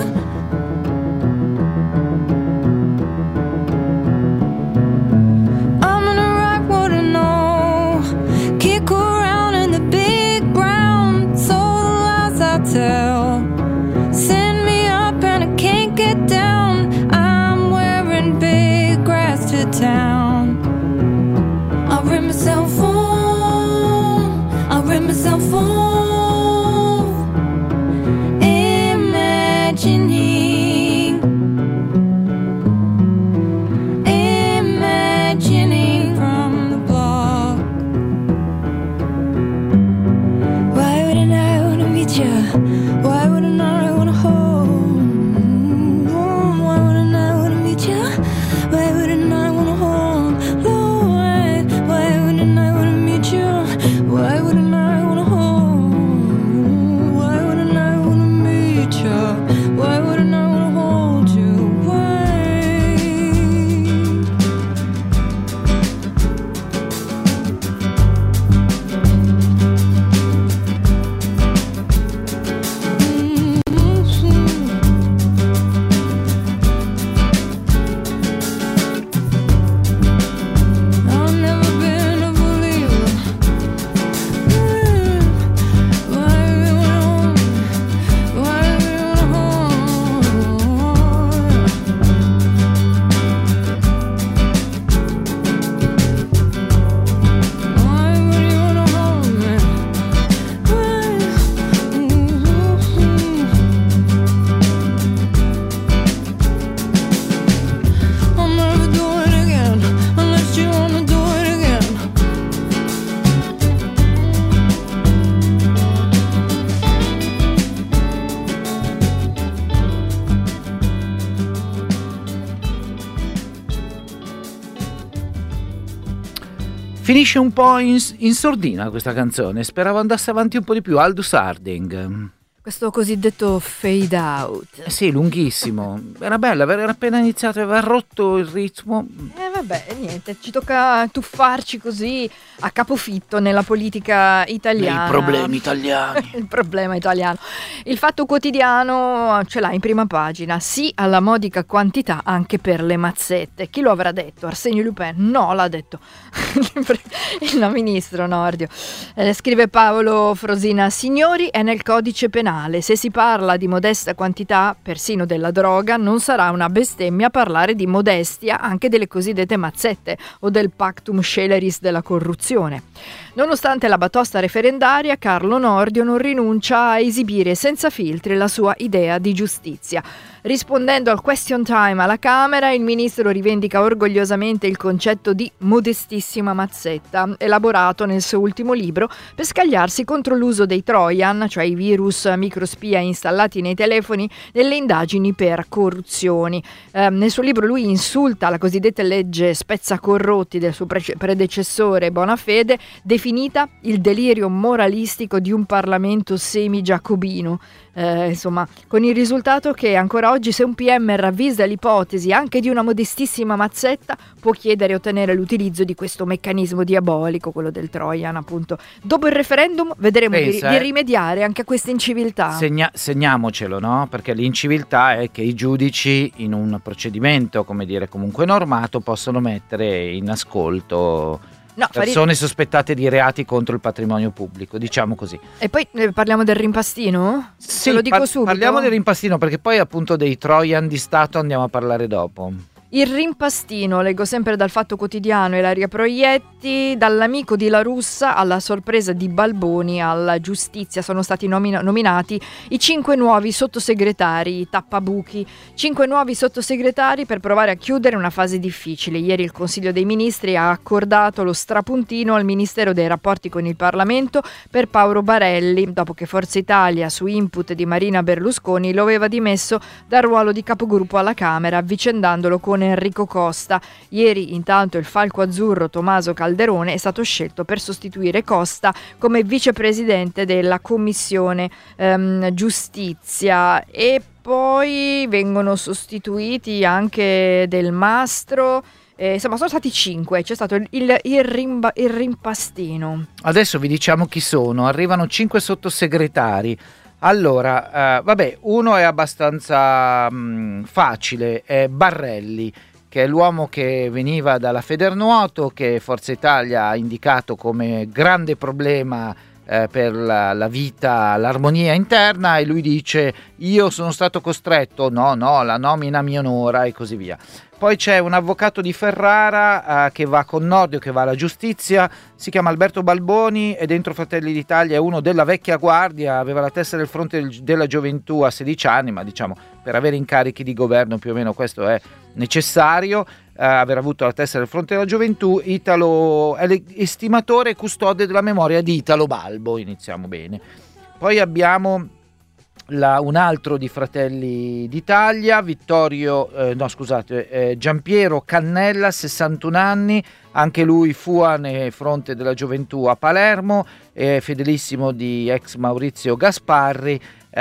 I'm gonna write what I know, kick around in the big brown, so the lies I tell send me up and I can't get down. I'm wearing big grass to town. I'll bring myself home, I'll bring myself home, imagining, imagining from the block. Why wouldn't I wanna meet you? Why wouldn't I wanna hold? Why wouldn't I wanna meet you? Why wouldn't I wanna hold? Lord, why wouldn't I wanna meet you? Why wouldn't I wanna hold? Why wouldn't I wanna meet you? Why wouldn't I wanna hold you? Why? I've never been a believer. Why do you wanna hold me? Why do you wanna hold? Why would you wanna hold me? I'll never do it again unless you wanna do it again. Finisce un po' in sordina questa canzone, speravo andasse avanti un po' di più. Aldous Harding. Questo cosiddetto fade out. Sì, lunghissimo, era bella, era appena iniziato, aveva rotto il ritmo. Vabbè, niente, ci tocca tuffarci così a capofitto nella politica italiana. I problemi italiani. Il problema italiano. Il Fatto Quotidiano ce l'ha in prima pagina. Sì alla modica quantità anche per le mazzette. Chi lo avrà detto? Arsenio Lupin? No, l'ha detto il ministro Nordio. Scrive Paolo Frosina: signori, è nel codice penale. Se si parla di modesta quantità, persino della droga, non sarà una bestemmia parlare di modestia anche delle cosiddette mazzette o del pactum sceleris della corruzione. Nonostante la batosta referendaria, Carlo Nordio non rinuncia a esibire senza filtri la sua idea di giustizia. Rispondendo al question time alla Camera, il ministro rivendica orgogliosamente il concetto di modestissima mazzetta, elaborato nel suo ultimo libro per scagliarsi contro l'uso dei Trojan, cioè i virus microspia installati nei telefoni, nelle indagini per corruzioni. Nel suo libro lui insulta la cosiddetta legge spezzacorrotti del suo predecessore Bonafede, definita il delirio moralistico di un Parlamento semi-giacobino. Insomma, con il risultato che ancora oggi, se un PM ravvisa l'ipotesi anche di una modestissima mazzetta, può chiedere e ottenere l'utilizzo di questo meccanismo diabolico, quello del Trojan, appunto. Dopo il referendum vedremo di rimediare anche a questa inciviltà. Segniamocelo, no? Perché l'inciviltà è che i giudici in un procedimento, come dire, comunque normato, possono mettere in ascolto persone sospettate di reati contro il patrimonio pubblico, diciamo così. E poi parliamo del rimpastino? Sì, te lo dico subito. Parliamo del rimpastino, perché poi appunto dei Trojan di Stato andiamo a parlare dopo. Il rimpastino, leggo sempre dal Fatto Quotidiano, Ilaria Proietti, dall'amico di La Russa alla sorpresa di Balboni alla giustizia sono stati nominati i 5 nuovi sottosegretari, tappabuchi, 5 nuovi sottosegretari per provare a chiudere una fase difficile. Ieri il Consiglio dei Ministri ha accordato lo strapuntino al Ministero dei Rapporti con il Parlamento per Paolo Barelli, dopo che Forza Italia, su input di Marina Berlusconi, lo aveva dimesso dal ruolo di capogruppo alla Camera, avvicendandolo con Enrico Costa. Ieri intanto il falco azzurro Tommaso Calderone è stato scelto per sostituire Costa come vicepresidente della Commissione Giustizia, e poi vengono sostituiti anche Del Mastro. Insomma, sono stati 5, c'è stato il rimpastino. Adesso vi diciamo chi sono. Arrivano 5 sottosegretari. Allora, uno è abbastanza facile, è Barelli, che è l'uomo che veniva dalla Federnuoto, che Forza Italia ha indicato come grande problema per la vita, l'armonia interna, e lui dice: io sono stato costretto, no, la nomina mi onora, e così via. Poi c'è un avvocato di Ferrara che va con Nordio, che va alla giustizia, si chiama Alberto Balboni, e dentro Fratelli d'Italia è uno della vecchia guardia, aveva la testa del Fronte della Gioventù a 16 anni, ma diciamo per avere incarichi di governo più o meno questo è necessario, aver avuto la testa del Fronte della Gioventù. Italo è l'estimatore e custode della memoria di Italo Balbo, iniziamo bene. Poi abbiamo un altro di Fratelli d'Italia, Giampiero Cannella, 61 anni, anche lui fuane Fronte della Gioventù a Palermo, fedelissimo di ex Maurizio Gasparri.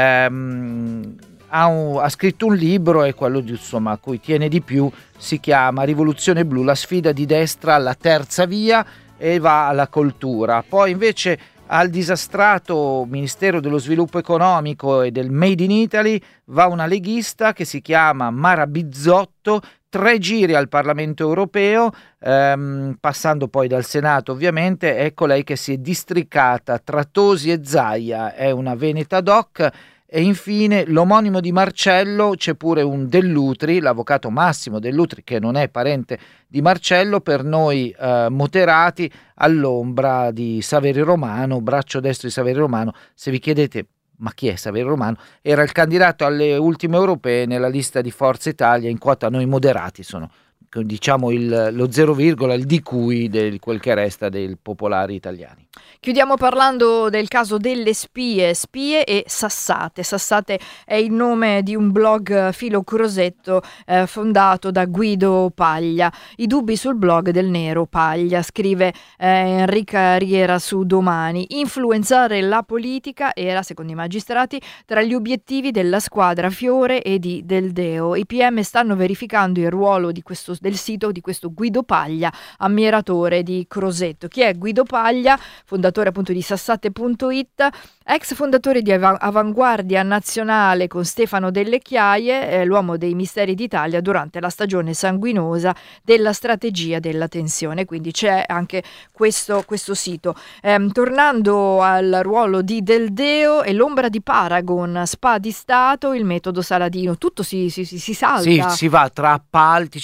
Ha scritto un libro, e quello a cui tiene di più si chiama Rivoluzione Blu, la sfida di destra alla terza via, e va alla coltura. Poi invece al disastrato Ministero dello Sviluppo Economico e del Made in Italy va una leghista che si chiama Mara Bizzotto, 3 giri al Parlamento Europeo, passando poi dal Senato ovviamente. Ecco lei che si è districata tra Tosi e Zaia, è una veneta doc. E infine l'omonimo di Marcello, c'è pure un Dell'Utri, l'avvocato Massimo Dell'Utri, che non è parente di Marcello, per noi moderati, all'ombra di Saverio Romano, braccio destro di Saverio Romano. Se vi chiedete ma chi è Saverio Romano, era il candidato alle ultime europee nella lista di Forza Italia, in quota noi moderati sono, diciamo, lo 0, il di cui di quel che resta dei popolari italiani. Chiudiamo parlando del caso delle spie e Sassate. Sassate è il nome di un blog filo Crosetto fondato da Guido Paglia. I dubbi sul blog del nero Paglia, scrive Enrica Riera su Domani. Influenzare la politica era, secondo i magistrati, tra gli obiettivi della squadra Fiore e di Del Deo. I PM stanno verificando il ruolo del sito di questo Guido Paglia, ammiratore di Crosetto. Chi è Guido Paglia? Fondatore appunto di Sassate.it, ex fondatore di Avanguardia Nazionale con Stefano Delle Chiaie, l'uomo dei misteri d'Italia durante la stagione sanguinosa della strategia della tensione. Quindi c'è anche questo sito. Tornando al ruolo di Del Deo e l'ombra di Paragon, Spa di Stato, il metodo Saladino, tutto si salta. Sì, si va tra appalti, ci sono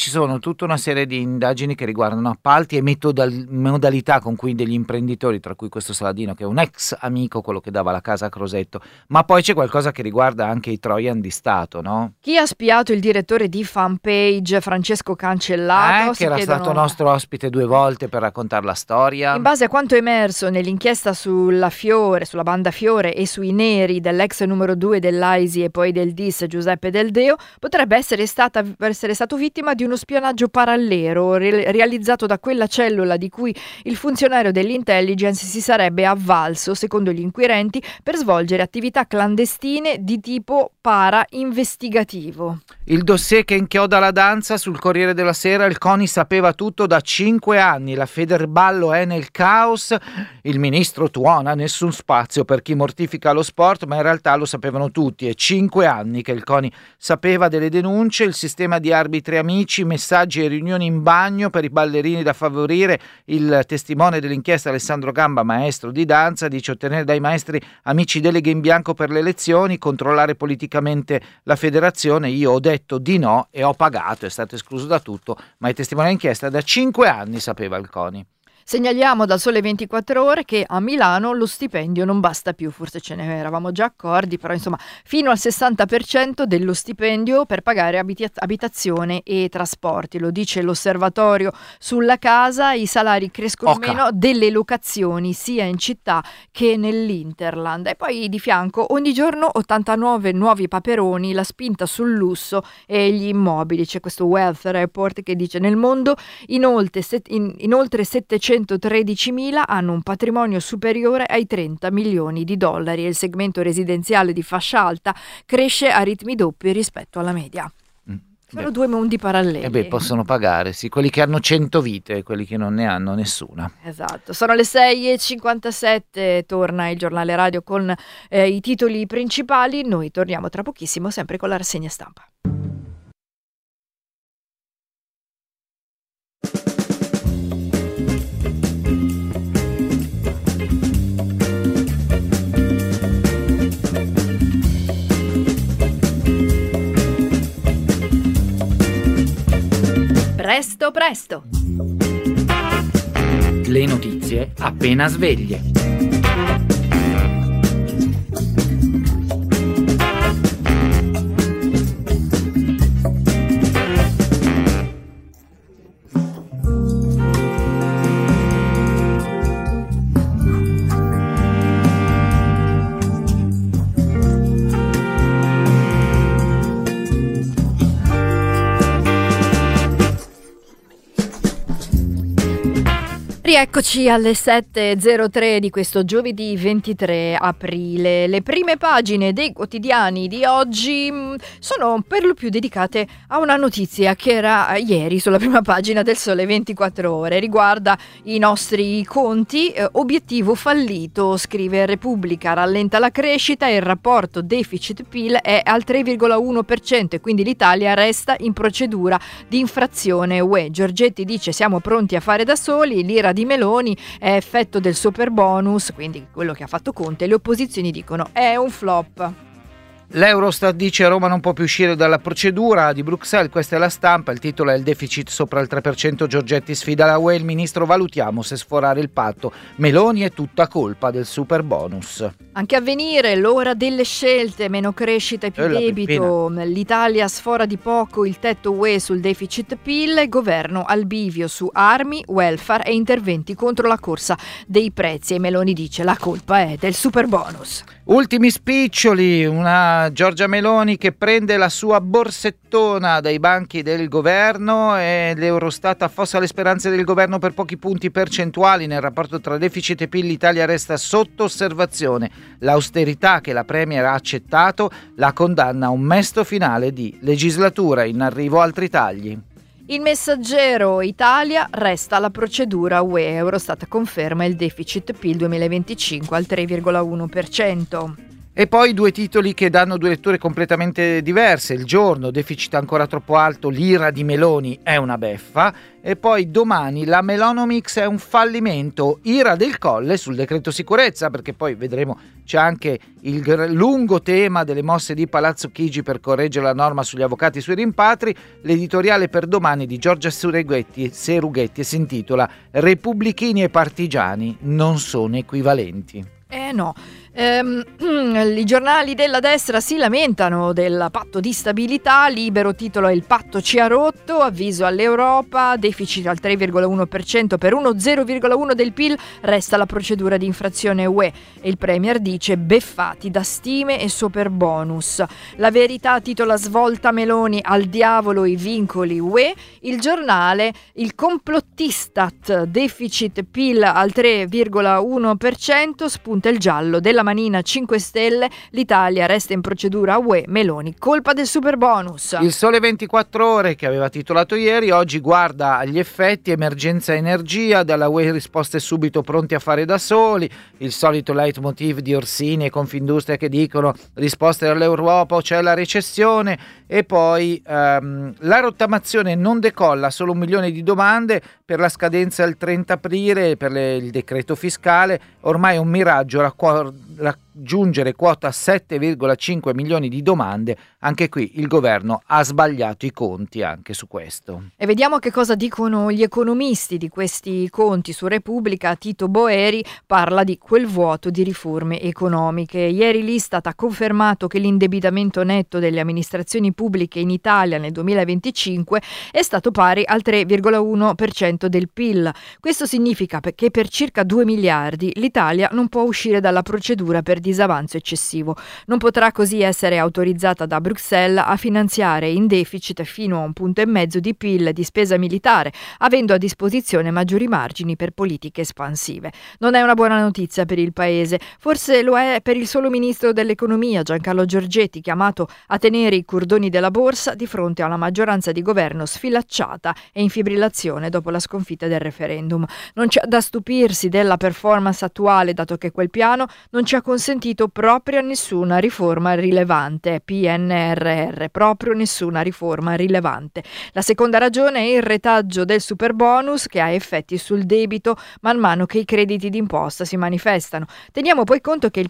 tutta una serie di indagini che riguardano appalti e modalità con cui degli imprenditori, tra cui questo Saladino che è un ex amico, quello che dava la casa a Crosetto, ma poi c'è qualcosa che riguarda anche i Trojan di Stato, no? Chi ha spiato il direttore di Fanpage, Francesco Cancellato? Che era stato nostro ospite 2 volte per raccontare la storia. In base a quanto emerso nell'inchiesta sulla banda Fiore e sui neri dell'ex numero 2 dell'AISI e poi del DIS Giuseppe Del Deo, potrebbe essere stato vittima di uno spionaggio parallelo realizzato da quella cellula di cui il funzionario dell'intelligence si sarebbe avvalso, secondo gli inquirenti, per svolgere attività clandestine di tipo para-investigativo. Il dossier che inchioda la danza sul Corriere della Sera, il CONI sapeva tutto da 5 anni, la Federballo è nel caos, il ministro tuona nessun spazio per chi mortifica lo sport, ma in realtà lo sapevano tutti, è 5 anni che il CONI sapeva delle denunce, il sistema di arbitri amici, messaggi e riunioni in bagno per i ballerini da favorire. Il testimone dell'inchiesta Alessandro Gamba, maestro di danza, dice: ottenere dai maestri amici deleghe in bianco per le elezioni, controllare politicamente la federazione. Io ho detto di no e ho pagato, è stato escluso da tutto, ma il testimone dell'inchiesta da 5 anni sapeva il CONI. Segnaliamo dal Sole 24 Ore che a Milano lo stipendio non basta più, forse ce ne eravamo già accorti, però insomma fino al 60% dello stipendio per pagare abitazione e trasporti. Lo dice l'Osservatorio sulla casa, i salari crescono meno delle locazioni sia in città che nell'Interland. E poi di fianco ogni giorno 89 nuovi paperoni, la spinta sul lusso e gli immobili. C'è questo Wealth Report che dice: nel mondo inoltre 713.000 hanno un patrimonio superiore ai 30 milioni di dollari e il segmento residenziale di fascia alta cresce a ritmi doppi rispetto alla media. Sono due mondi paralleli. Possono pagare, sì, quelli che hanno 100 vite e quelli che non ne hanno nessuna. Esatto, sono le 6:57, torna il giornale radio con i titoli principali. Noi torniamo tra pochissimo sempre con la rassegna stampa. Presto, presto! Le notizie appena sveglie. Rieccoci alle 7:03 di questo giovedì 23 aprile. Le prime pagine dei quotidiani di oggi sono per lo più dedicate a una notizia che era ieri sulla prima pagina del Sole 24 Ore. Riguarda i nostri conti, obiettivo fallito, scrive Repubblica, rallenta la crescita e il rapporto deficit-PIL è al 3,1% e quindi l'Italia resta in procedura di infrazione UE. Giorgetti dice: siamo pronti a fare da soli, l'ira di Meloni è effetto del super bonus, quindi quello che ha fatto Conte. Le opposizioni dicono è un flop. L'Eurostat dice Roma non può più uscire dalla procedura di Bruxelles, questa è la Stampa, il titolo è il deficit sopra il 3%, Giorgetti sfida la UE, il ministro valutiamo se sforare il patto, Meloni è tutta colpa del super bonus. Anche Avvenire, l'ora delle scelte, meno crescita e più debito, l'Italia sfora di poco il tetto UE sul deficit PIL, governo al bivio su armi, welfare e interventi contro la corsa dei prezzi e Meloni dice la colpa è del super bonus. Ultimi spiccioli, una Giorgia Meloni che prende la sua borsettona dai banchi del governo e l'Eurostat affossa le speranze del governo per pochi punti percentuali. Nel rapporto tra deficit e PIL l'Italia resta sotto osservazione. L'austerità che la Premier ha accettato la condanna a un mesto finale di legislatura, in arrivo altri tagli. Il Messaggero, Italia resta la procedura UE, Eurostat conferma il deficit PIL 2025 al 3,1%. E poi due titoli che danno due letture completamente diverse. Il Giorno, deficit ancora troppo alto, l'ira di Meloni è una beffa. E poi Domani, la Melonomics è un fallimento, ira del Colle sul decreto sicurezza, perché poi vedremo c'è anche il lungo tema delle mosse di Palazzo Chigi per correggere la norma sugli avvocati sui rimpatri. L'editoriale per Domani di Giorgia Serughetti si intitola Repubblichini e partigiani non sono equivalenti. No. I giornali della destra si lamentano del patto di stabilità. Libero titola il patto ci ha rotto, avviso all'Europa, deficit al 3,1% per uno 0,1 del PIL, resta la procedura di infrazione UE e il Premier dice beffati da stime e superbonus. La Verità titola svolta Meloni, al diavolo i vincoli UE. Il Giornale, il complottistat, deficit PIL al 3,1%, spunta il giallo della manina 5 Stelle, l'Italia resta in procedura UE, Meloni, colpa del superbonus. Il Sole 24 Ore, che aveva titolato ieri, oggi guarda agli effetti, emergenza energia, dalla UE risposte subito pronti a fare da soli, il solito leitmotiv di Orsini e Confindustria che dicono risposte dall'Europa, c'è la recessione, e poi la rottamazione non decolla, solo 1 milione di domande per la scadenza il 30 aprile per il decreto fiscale, ormai è un miraggio raggiungere quota 7,5 milioni di domande. Anche qui il governo ha sbagliato i conti anche su questo. E vediamo che cosa dicono gli economisti di questi conti. Su Repubblica Tito Boeri parla di quel vuoto di riforme economiche. Ieri l'Istat ha confermato che l'indebitamento netto delle amministrazioni pubbliche in Italia nel 2025 è stato pari al 3,1% del PIL. Questo significa che per circa 2 miliardi l'Italia non può uscire dalla procedura per disavanzo eccessivo. Non potrà così essere autorizzata da Bruxelles a finanziare in deficit fino a 1,5 punti di PIL di spesa militare, avendo a disposizione maggiori margini per politiche espansive. Non è una buona notizia per il Paese, forse lo è per il solo ministro dell'economia Giancarlo Giorgetti, chiamato a tenere i cordoni della borsa di fronte a una maggioranza di governo sfilacciata e in fibrillazione dopo la sconfitta del referendum. Non c'è da stupirsi della performance attuale, dato che quel piano non ci ha consentito proprio nessuna riforma rilevante. PNRR, proprio nessuna riforma rilevante. La seconda ragione è il retaggio del superbonus, che ha effetti sul debito man mano che i crediti d'imposta si manifestano. Teniamo poi conto che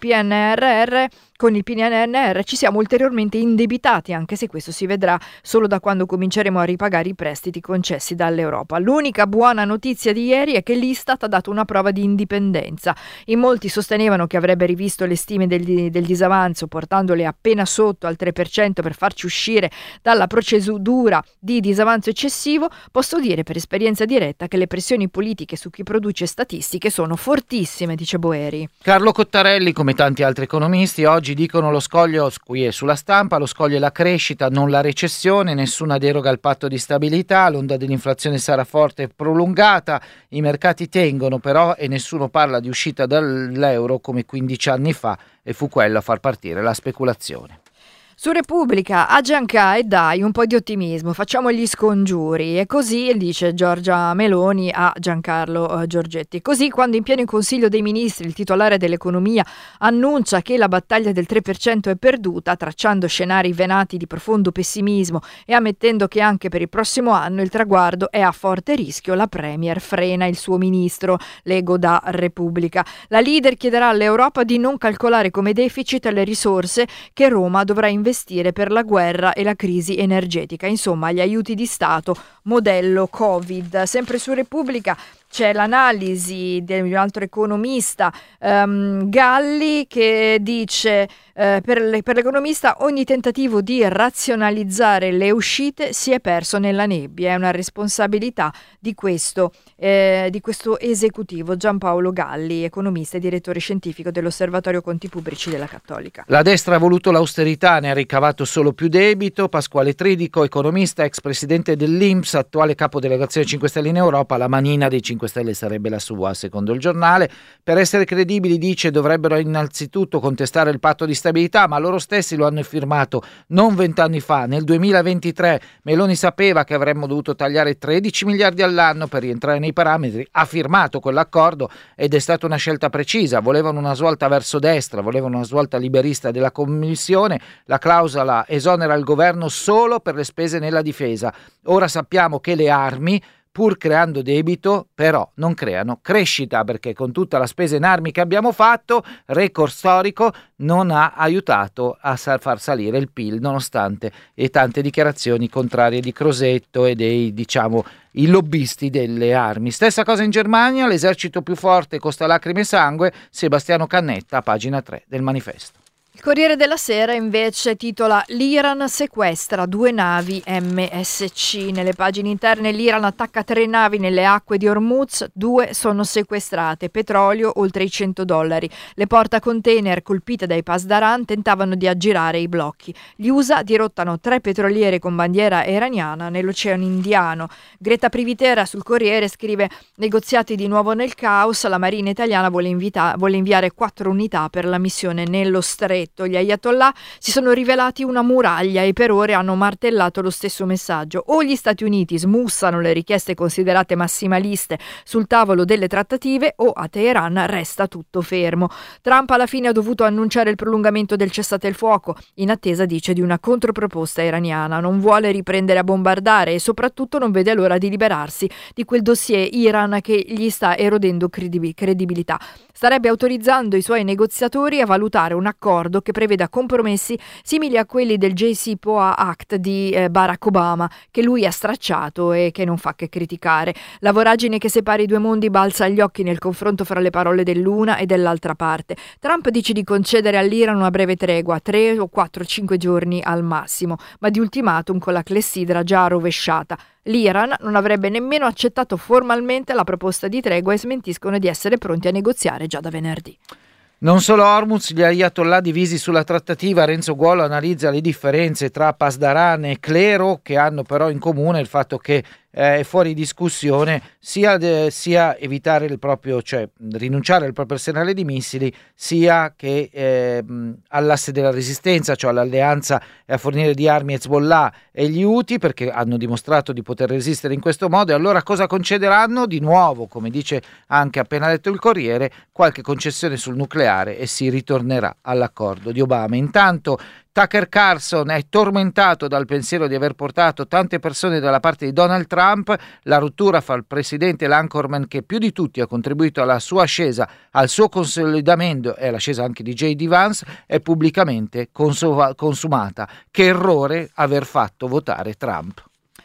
con il PNRR ci siamo ulteriormente indebitati, anche se questo si vedrà solo da quando cominceremo a ripagare i prestiti concessi dall'Europa. L'unica buona notizia di ieri è che l'Istat ha dato una prova di indipendenza. In molti sostenevano che avrebbe rivisto le stime del disavanzo, portandole appena sotto al 3% per farci uscire dalla procedura di disavanzo eccessivo. Posso dire per esperienza diretta che le pressioni politiche su chi produce statistiche sono fortissime, dice Boeri. Carlo Cottarelli, come tanti altri economisti, oggi dicono lo scoglio, qui è sulla Stampa, lo scoglio è la crescita, non la recessione, nessuna deroga al patto di stabilità, l'onda dell'inflazione sarà forte e prolungata, i mercati tengono però e nessuno parla di uscita dall'euro come 15 anni fa, e fu quello a far partire la speculazione. Su Repubblica, a Gianca e dai un po' di ottimismo, facciamo gli scongiuri, e così dice Giorgia Meloni a Giancarlo Giorgetti. Così, quando in pieno Consiglio dei Ministri il titolare dell'economia annuncia che la battaglia del 3% è perduta, tracciando scenari venati di profondo pessimismo e ammettendo che anche per il prossimo anno il traguardo è a forte rischio, la Premier frena il suo ministro. Leggo da Repubblica. La leader chiederà all'Europa di non calcolare come deficit le risorse che Roma dovrà investire per la guerra e la crisi energetica, insomma gli aiuti di Stato modello Covid. Sempre su Repubblica c'è l'analisi di un altro economista, Galli, che dice per l'economista ogni tentativo di razionalizzare le uscite si è perso nella nebbia, è una responsabilità di questo esecutivo. Giampaolo Galli, economista e direttore scientifico dell'Osservatorio Conti Pubblici della Cattolica. La destra ha voluto l'austerità, ne ha ricavato solo più debito. Pasquale Tridico, economista, ex presidente dell'INPS, attuale capo delegazione 5 Stelle in Europa, la manina dei 5 Stelle sarebbe la sua, secondo il giornale. Per essere credibili, dice, dovrebbero innanzitutto contestare il patto di stabilità, ma loro stessi lo hanno firmato non 20 anni fa, nel 2023. Meloni sapeva che avremmo dovuto tagliare 13 miliardi all'anno per rientrare nei parametri, ha firmato quell'accordo ed è stata una scelta precisa. Volevano una svolta verso destra, volevano una svolta liberista della Commissione, la clausola esonera il governo solo per le spese nella difesa. Ora sappiamo che le armi, pur creando debito, però non creano crescita, perché con tutta la spesa in armi che abbiamo fatto, record storico, non ha aiutato a far salire il PIL, nonostante le tante dichiarazioni contrarie di Crosetto e dei, diciamo, i lobbisti delle armi. Stessa cosa in Germania, l'esercito più forte costa lacrime e sangue, Sebastiano Cannetta, pagina 3 del Manifesto. Il Corriere della Sera invece titola l'Iran sequestra 2 navi MSC. Nelle pagine interne l'Iran attacca 3 navi nelle acque di Hormuz, 2 sono sequestrate, petrolio oltre i $100. Le portacontainer colpite dai Pasdaran tentavano di aggirare i blocchi. Gli USA dirottano 3 petroliere con bandiera iraniana nell'Oceano Indiano. Greta Privitera sul Corriere scrive: negoziati di nuovo nel caos, la Marina italiana vuole inviare 4 unità per la missione nello stretto. Gli ayatollah si sono rivelati una muraglia e per ore hanno martellato lo stesso messaggio: o gli Stati Uniti smussano le richieste considerate massimaliste sul tavolo delle trattative, o a Teheran resta tutto fermo. Trump alla fine ha dovuto annunciare il prolungamento del cessate il fuoco in attesa, dice, di una controproposta iraniana. Non vuole riprendere a bombardare e soprattutto non vede l'ora di liberarsi di quel dossier Iran che gli sta erodendo credibilità. Starebbe autorizzando i suoi negoziatori a valutare un accordo che preveda compromessi simili a quelli del JCPOA Act di Barack Obama, che lui ha stracciato e che non fa che criticare. La voragine che separa i due mondi balza agli occhi nel confronto fra le parole dell'una e dell'altra parte. Trump dice di concedere all'Iran una breve tregua, 3 o 4 o 5 giorni al massimo, ma di ultimatum con la clessidra già rovesciata. L'Iran non avrebbe nemmeno accettato formalmente la proposta di tregua e smentiscono di essere pronti a negoziare già da venerdì. Non solo Hormuz, gli ayatollah divisi sulla trattativa. Renzo Guolo analizza le differenze tra Pasdaran e Clero, che hanno però in comune il fatto che è fuori discussione sia evitare il proprio, cioè rinunciare al proprio arsenale di missili, sia che all'asse della resistenza, cioè all'alleanza e a fornire di armi Hezbollah e gli Houthi, perché hanno dimostrato di poter resistere in questo modo. E allora cosa concederanno? Di nuovo, come dice anche appena detto il Corriere, qualche concessione sul nucleare e si ritornerà all'accordo di Obama. Intanto Tucker Carlson è tormentato dal pensiero di aver portato tante persone dalla parte di Donald Trump. La rottura fra il presidente e l'anchorman, che più di tutti ha contribuito alla sua ascesa, al suo consolidamento e all'ascesa anche di J.D. Vance, è pubblicamente consumata. Che errore aver fatto votare Trump.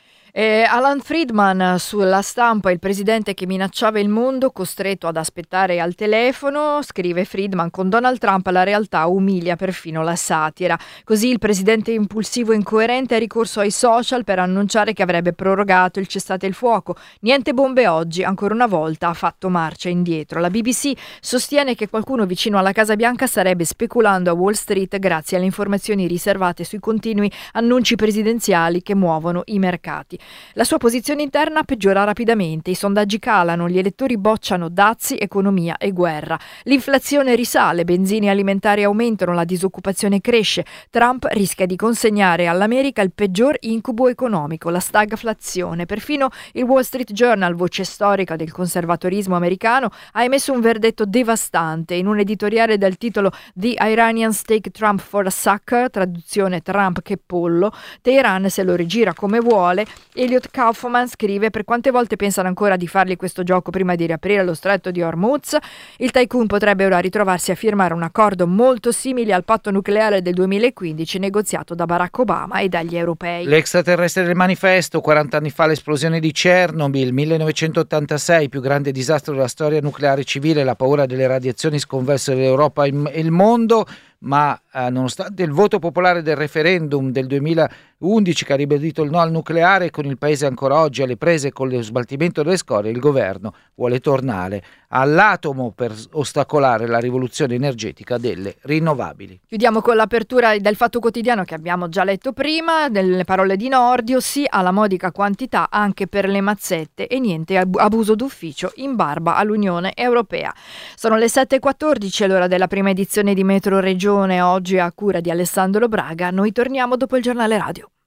Alan Friedman sulla Stampa, il presidente che minacciava il mondo costretto ad aspettare al telefono. Scrive Friedman: con Donald Trump la realtà umilia perfino la satira. Così il presidente impulsivo e incoerente ha ricorso ai social per annunciare che avrebbe prorogato il cessate il fuoco. Niente bombe oggi, ancora una volta ha fatto marcia indietro. La BBC sostiene che qualcuno vicino alla Casa Bianca starebbe speculando a Wall Street grazie alle informazioni riservate sui continui annunci presidenziali che muovono i mercati. La sua posizione interna peggiora rapidamente, i sondaggi calano, gli elettori bocciano dazi, economia e guerra. L'inflazione risale, benzine e alimentari aumentano, la disoccupazione cresce. Trump rischia di consegnare all'America il peggior incubo economico, la stagflazione. Perfino il Wall Street Journal, voce storica del conservatorismo americano, ha emesso un verdetto devastante. In un editoriale dal titolo The Iranians Take Trump for a Sucker, traduzione Trump che pollo, Teheran se lo rigira come vuole. Elliot Kaufman scrive: per quante volte pensano ancora di fargli questo gioco prima di riaprire lo stretto di Hormuz? Il tycoon potrebbe ora ritrovarsi a firmare un accordo molto simile al patto nucleare del 2015 negoziato da Barack Obama e dagli europei. L'extraterrestre del Manifesto: 40 anni fa l'esplosione di Chernobyl, 1986, più grande disastro della storia nucleare civile, la paura delle radiazioni sconvolse l'Europa e il mondo. Ma nonostante il voto popolare del referendum del 2011 che ha ribadito il no al nucleare, con il paese ancora oggi alle prese con lo smaltimento delle scorie, il governo vuole tornare all'atomo per ostacolare la rivoluzione energetica delle rinnovabili. Chiudiamo con l'apertura del Fatto Quotidiano che abbiamo già letto prima, delle parole di Nordio: sì alla modica quantità anche per le mazzette e niente abuso d'ufficio in barba all'Unione Europea. Sono le 7.14, l'ora della prima edizione di Metro Regione, oggi a cura di Alessandro Braga. Noi torniamo dopo il giornale radio.